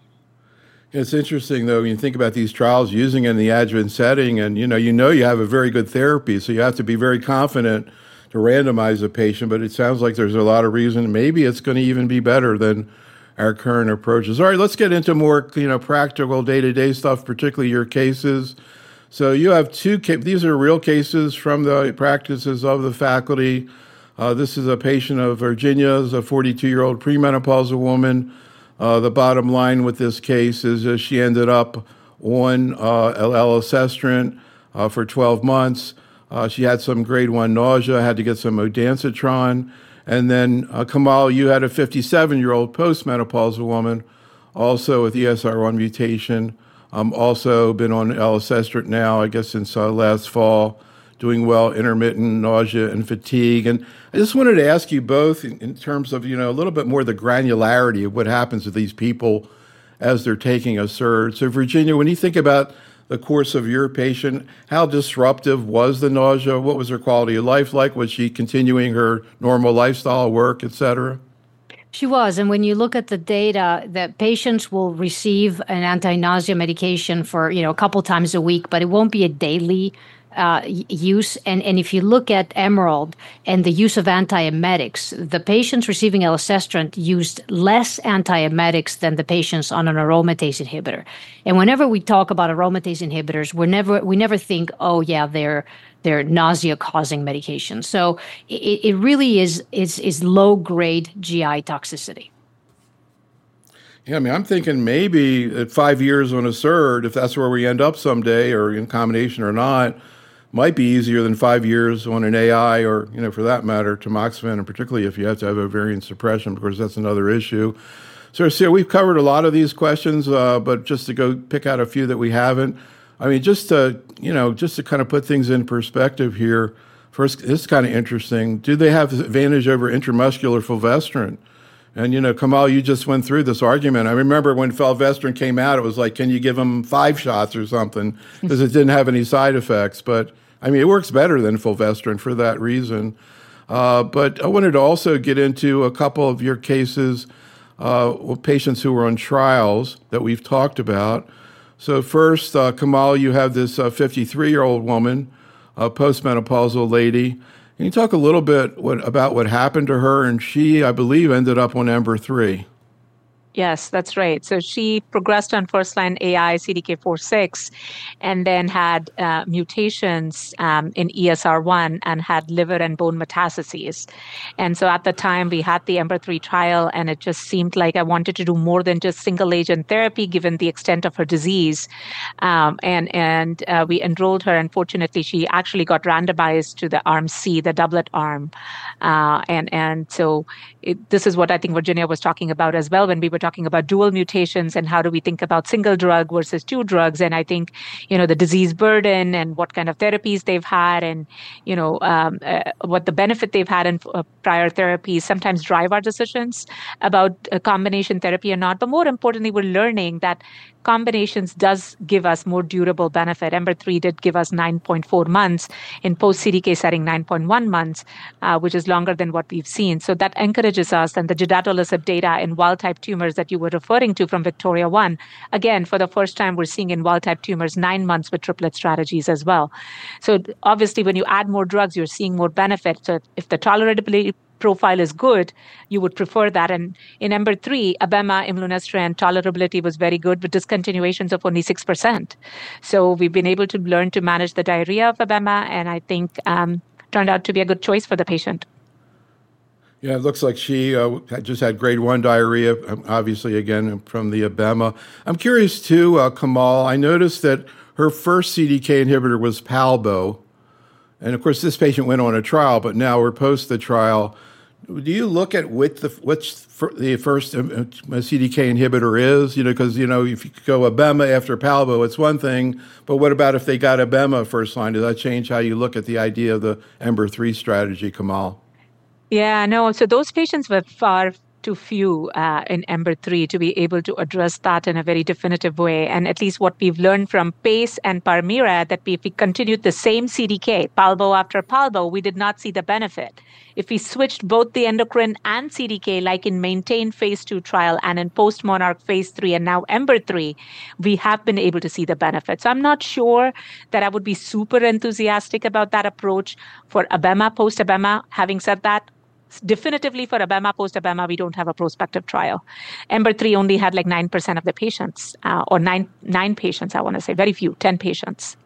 It's interesting, though, when you think about these trials using it in the adjuvant setting, and you know, you know you have a very good therapy, so you have to be very confident to randomize a patient, but it sounds like there's a lot of reason. Maybe it's going to even be better than our current approaches. All right, let's get into more, you know, practical day-to-day stuff, particularly your cases. So you have two, ca- these are real cases from the practices of the faculty. Uh, this is a patient of Virginia's, a forty-two-year-old premenopausal woman. Uh, the bottom line with this case is uh, she ended up on uh, elacestrant uh, for twelve months. Uh, she had some grade one nausea, had to get some ondansetron. And then, uh, Kamal, you had a fifty-seven-year-old postmenopausal woman, also with E S R one mutation, um, also been on elacestrant now, I guess, since uh, last fall, doing well, intermittent nausea and fatigue. And I just wanted to ask you both in, in terms of, you know, a little bit more the granularity of what happens to these people as they're taking a S E R D. So, Virginia, when you think about the course of your patient, how disruptive was the nausea? What was her quality of life like? Was she continuing her normal lifestyle, work, et cetera? She was. And when you look at the data, that patients will receive an anti-nausea medication for, you know, a couple times a week, but it won't be a daily uh, use. And, and if you look at EMERALD and the use of antiemetics, the patients receiving elacestrant used less antiemetics than the patients on an aromatase inhibitor. And whenever we talk about aromatase inhibitors, we're never we never think, oh yeah, they're they're nausea-causing medications. So it, it really is is is low-grade G I toxicity. Yeah, I mean, I'm thinking maybe at five years on a S E R D, if that's where we end up someday, or in combination or not, might be easier than five years on an A I, or, you know, for that matter, tamoxifen, and particularly if you have to have ovarian suppression, because that's another issue. So, so we've covered a lot of these questions, uh, but just to go pick out a few that we haven't. I mean, just to, you know, just to kind of put things in perspective here. First, this is kind of interesting. Do they have advantage over intramuscular fulvestrant? And, you know, Kamal, you just went through this argument. I remember when fulvestrant came out, it was like, can you give them five shots or something? Because it didn't have any side effects. But, I mean, it works better than fulvestrant for that reason. Uh, but I wanted to also get into a couple of your cases uh, with patients who were on trials that we've talked about. So first, uh, Kamal, you have this uh, fifty-three-year-old woman, a postmenopausal lady. Can you talk a little bit what, about what happened to her? And she, I believe, ended up on EMBER three. Yes, that's right. So she progressed on first-line A I, C D K four six, and then had uh, mutations um, in E S R one and had liver and bone metastases. And so at the time, we had the EMBER three trial, and it just seemed like I wanted to do more than just single-agent therapy, given the extent of her disease. Um, and and uh, we enrolled her. Unfortunately, she actually got randomized to the arm C, the doublet arm. Uh, and, and so it, this is what I think Virginia was talking about as well when we were talking about dual mutations and how do we think about single drug versus two drugs. And I think, you know, the disease burden and what kind of therapies they've had and, you know, um, uh, what the benefit they've had in uh, prior therapies sometimes drive our decisions about uh, combination therapy or not. But more importantly, we're learning that combinations does give us more durable benefit. EMBER three did give us nine point four months, in post-C D K setting nine point one months, uh, which is longer than what we've seen. So that encourages us, and the gedatolisib data in wild-type tumors that you were referring to from Victoria one, again, for the first time, we're seeing in wild-type tumors nine months with triplet strategies as well. So obviously, when you add more drugs, you're seeing more benefit. So if the tolerability profile is good, you would prefer that. And in EMBER three, abema, imlunestrant tolerability was very good with discontinuations of only six percent. So we've been able to learn to manage the diarrhea of abema, and I think um, turned out to be a good choice for the patient. Yeah, it looks like she uh, just had grade one diarrhea, obviously, again, from the abema. I'm curious, too, uh, Kamal, I noticed that her first C D K inhibitor was Palbo. And, of course, this patient went on a trial, but now we're post the trial. Do you look at what the, which the first uh, C D K inhibitor is? You know, because, you know, if you go abema after Palbo, it's one thing. But what about if they got abema first line? Does that change how you look at the idea of the EMBER three strategy, Kamal? Yeah, no. So those patients were far too few uh, in EMBER three to be able to address that in a very definitive way. And at least what we've learned from PACE and Parmira, that if we continued the same C D K, Palbo after Palbo, we did not see the benefit. If we switched both the endocrine and C D K, like in MAINTAIN phase two trial and in post-MONARCH phase three and now EMBER three, we have been able to see the benefit. So I'm not sure that I would be super enthusiastic about that approach for abema, post-abema. Having said that, definitively for abema, post-abema, we don't have a prospective trial. EMBER three only had like nine percent of the patients, uh, or nine, nine patients, I want to say, very few, ten patients.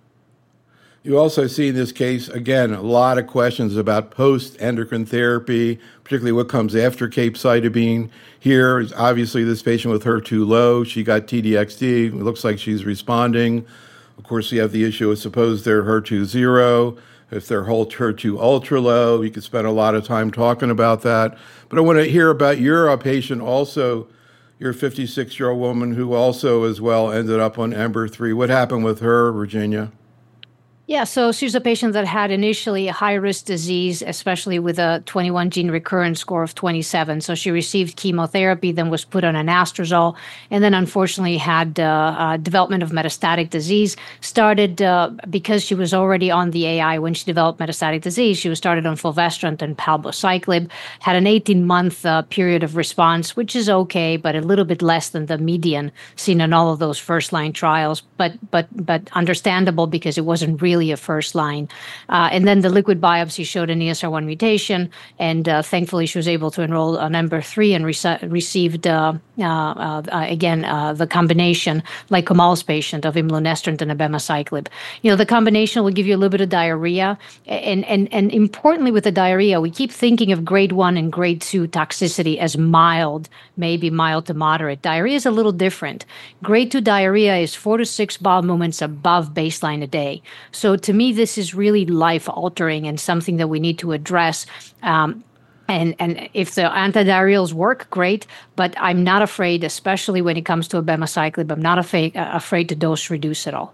You also see in this case, again, a lot of questions about post-endocrine therapy, particularly what comes after capecitabine. Here is obviously this patient with H E R two low. She got T D X D. It looks like she's responding. Of course, you have the issue of suppose they're H E R two zero. If they're H E R two ultra low, you could spend a lot of time talking about that. But I want to hear about your uh, patient also, your fifty-six-year-old woman who also as well ended up on EMBER three. What happened with her, Virginia? Yeah, so she's a patient that had initially a high-risk disease, especially with a twenty-one gene recurrence score of twenty-seven. So she received chemotherapy, then was put on anastrozole, and then unfortunately had uh, uh, development of metastatic disease. Started, uh, because she was already on the A I when she developed metastatic disease, she was started on fulvestrant and palbociclib, had an eighteen-month uh, period of response, which is okay, but a little bit less than the median seen in all of those first-line trials, but but but understandable because it wasn't really a first line. Uh, and then the liquid biopsy showed an E S R one mutation, and uh, thankfully she was able to enroll on EMBER three and rec- received, uh, uh, uh, again, uh, the combination, like Kamal's patient, of imlunestrant and abemaciclib. You know, the combination will give you a little bit of diarrhea. And, and, and importantly with the diarrhea, we keep thinking of grade one and grade two toxicity as mild, maybe mild to moderate. Diarrhea is a little different. Grade two diarrhea is four to six bowel movements above baseline a day. So to me, this is really life-altering and something that we need to address. Um, and, and if the antidiarrheals work, great, but I'm not afraid, especially when it comes to abemaciclib, I'm not afraid, uh, afraid to dose reduce at all.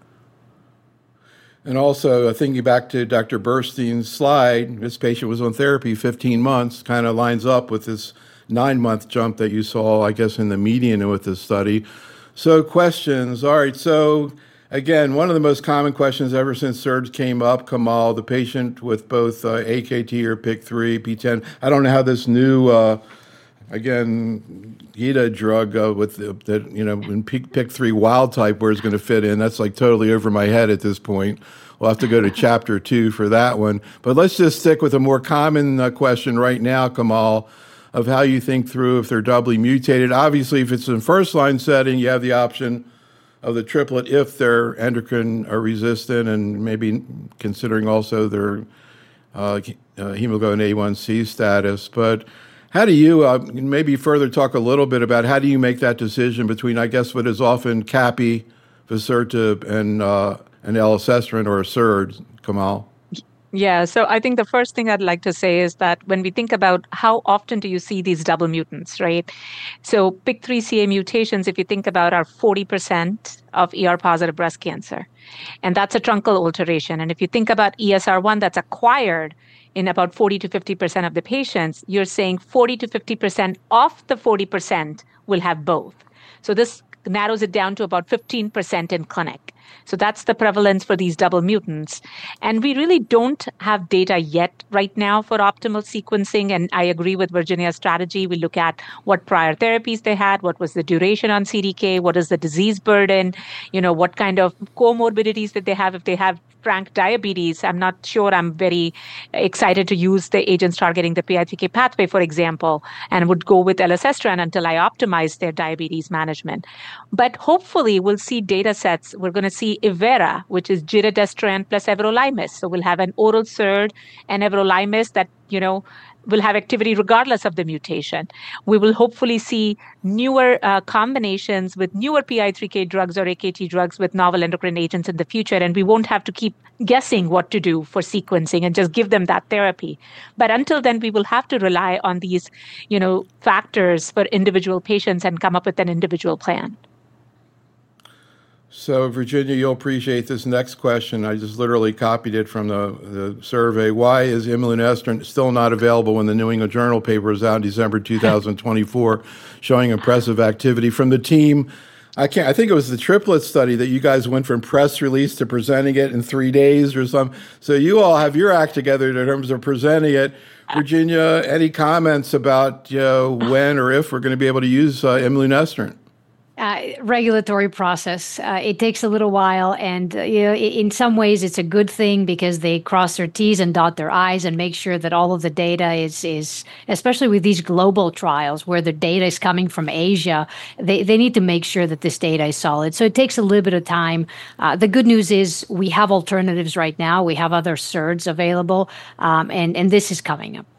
And also, uh, thinking back to Doctor Burstein's slide, this patient was on therapy fifteen months, kind of lines up with this nine-month jump that you saw, I guess, in the median with this study. So questions. All right, so again, one of the most common questions ever since SURGE came up, Kamal, the patient with both uh, A K T or P I K three, P ten. I don't know how this new, uh, again, Gita drug uh, with the, that, you know, in P I K three wild type, where it's going to fit in. That's like totally over my head at this point. We'll have to go to chapter two for that one. But let's just stick with a more common uh, question right now, Kamal, of how you think through if they're doubly mutated. Obviously, if it's in first line setting, you have the option of the triplet if they're endocrine are resistant, and maybe considering also their uh, uh, hemoglobin A one C status. But how do you uh, maybe further talk a little bit about how do you make that decision between, I guess, what is often capi, Vasertib, and uh, an elacestrant or a SURGE, Kamal? Yeah, so I think the first thing I'd like to say is that when we think about how often do you see these double mutants, right? So P I K three C A mutations, if you think about, are forty percent of E R-positive breast cancer. And that's a truncal alteration. And if you think about E S R one that's acquired in about forty to fifty percent of the patients, you're saying forty to fifty percent of the forty percent will have both. So this narrows it down to about fifteen percent in clinic. So that's the prevalence for these double mutants. And we really don't have data yet right now for optimal sequencing. And I agree with Virginia's strategy. We look at what prior therapies they had, what was the duration on C D K, what is the disease burden, you know, what kind of comorbidities that they have. If they have frank diabetes, I'm not sure I'm very excited to use the agents targeting the P I three K pathway, for example, and would go with elacestrant until I optimize their diabetes management. But hopefully we'll see data sets. We're going to see Evera, which is giredestrant plus everolimus. So we'll have an oral SERD and everolimus that, you know, will have activity regardless of the mutation. We will hopefully see newer uh, combinations with newer P I three K drugs or A K T drugs with novel endocrine agents in the future, and we won't have to keep guessing what to do for sequencing and just give them that therapy. But until then, we will have to rely on these, you know, factors for individual patients and come up with an individual plan. So, Virginia, you'll appreciate this next question. I just literally copied it from the, the survey. Why is imlunestrant still not available when the New England Journal paper is out in December two thousand twenty-four, showing impressive activity from the team? I can't. I think it was the triplet study that you guys went from press release to presenting it in three days or something. So you all have your act together in terms of presenting it. Virginia, any comments about, you know, when or if we're going to be able to use uh, imlunestrant? Uh, regulatory process. Uh, it takes a little while, and uh, you know, in some ways, it's a good thing because they cross their T's and dot their I's and make sure that all of the data is is, especially with these global trials where the data is coming from Asia. They they need to make sure that this data is solid. So it takes a little bit of time. Uh, the good news is we have alternatives right now. We have other S E R Ds available, um, and and this is coming up.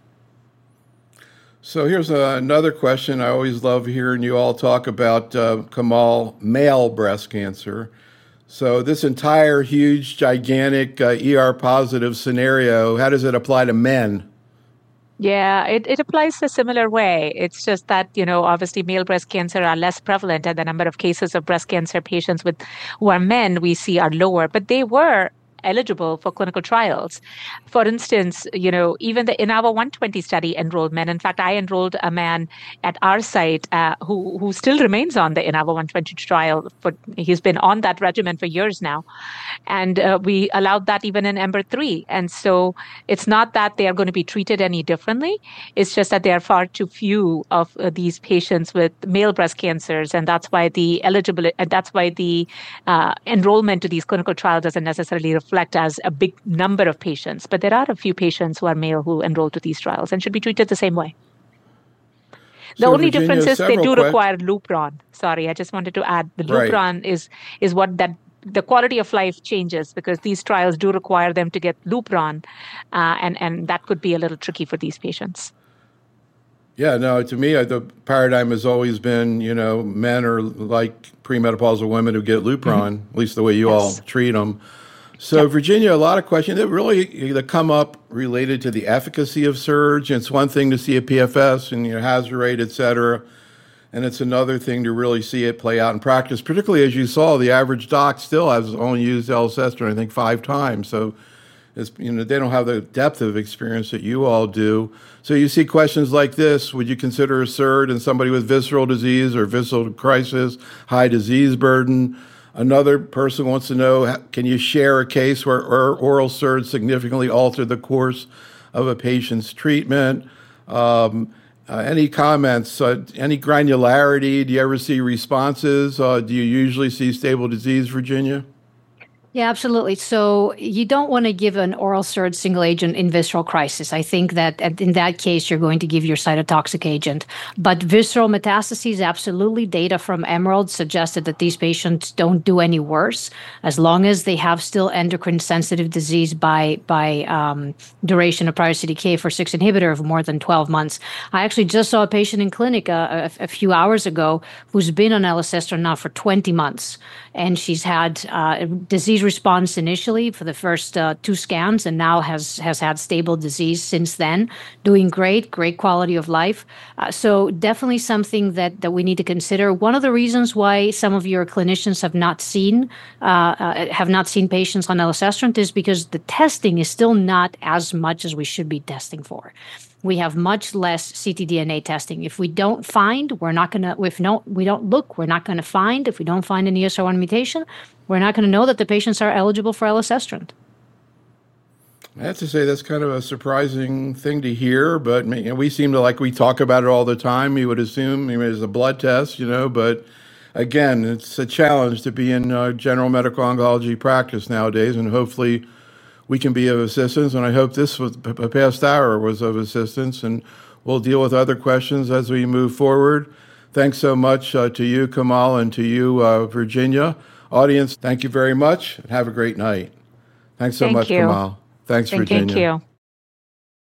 So here's a, another question. I always love hearing you all talk about, uh, Kamal, male breast cancer. So this entire huge, gigantic uh, E R positive scenario, how does it apply to men? Yeah, it, it applies a similar way. It's just that, you know, obviously male breast cancer are less prevalent, and the number of cases of breast cancer patients with who are men we see are lower, but they were eligible for clinical trials. For instance, you know, even the INAVO one twenty study enrolled men. In fact, I enrolled a man at our site uh, who who still remains on the INAVO one twenty trial. For he's been on that regimen for years now, and uh, we allowed that even in EMBER three. And so it's not that they are going to be treated any differently. It's just that there are far too few of uh, these patients with male breast cancers, and that's why the eligibility, and that's why the uh, enrollment to these clinical trials doesn't necessarily reflect as a big number of patients, but there are a few patients who are male who enroll to these trials and should be treated the same way. The so only Virginia, difference is they do que- require Lupron. Sorry, I just wanted to add the right. Lupron is is what that the quality of life changes because these trials do require them to get Lupron, uh, and and that could be a little tricky for these patients. Yeah, no, to me, the paradigm has always been, you know, men are like premenopausal women who get Lupron, mm-hmm. at least the way you yes. all treat them. So, yep. Virginia, a lot of questions that really that come up related to the efficacy of surge. It's one thing to see a P F S and your hazard rate, et cetera, and it's another thing to really see it play out in practice, particularly as you saw, the average doc still has only used elacestrant, I think, five times. So, it's, you know, they don't have the depth of experience that you all do. So you see questions like this: would you consider a S E R D in somebody with visceral disease or visceral crisis, high disease burden? Another person wants to know, can you share a case where oral S E R D significantly altered the course of a patient's treatment? Um, uh, any comments? Uh, any granularity? Do you ever see responses? Uh, do you usually see stable disease, Virginia? Yeah, absolutely. So you don't want to give an oral S E R D single agent in visceral crisis. I think that in that case, you're going to give your cytotoxic agent. But visceral metastases, absolutely. Data from EMERALD suggested that these patients don't do any worse as long as they have still endocrine sensitive disease by by um, duration of prior C D K four six inhibitor of more than twelve months. I actually just saw a patient in clinic uh, a, a few hours ago who's been on elacestrant now for twenty months, and she's had uh, disease response initially for the first uh, two scans, and now has has had stable disease since then, doing great, great quality of life. Uh, so definitely something that, that we need to consider. One of the reasons why some of your clinicians have not seen uh, uh, have not seen patients on elacestrant is because the testing is still not as much as we should be testing for. We have much less ctDNA testing. If we don't find, we're not going to, if no, we don't look, we're not going to find. If we don't find an E S R one mutation, we're not going to know that the patients are eligible for elacestrant. I have to say that's kind of a surprising thing to hear, but you know, we seem to like, we talk about it all the time. You would assume, I mean, it's a blood test, you know, but again, it's a challenge to be in uh, general medical oncology practice nowadays, and hopefully we can be of assistance, and I hope this was a past hour was of assistance, and we'll deal with other questions as we move forward. Thanks so much uh, to you, Kamal, and to you, uh, Virginia. Audience, thank you very much, and have a great night. Thanks so thank much, you. Kamal. Thanks, thank, Virginia. Thank you.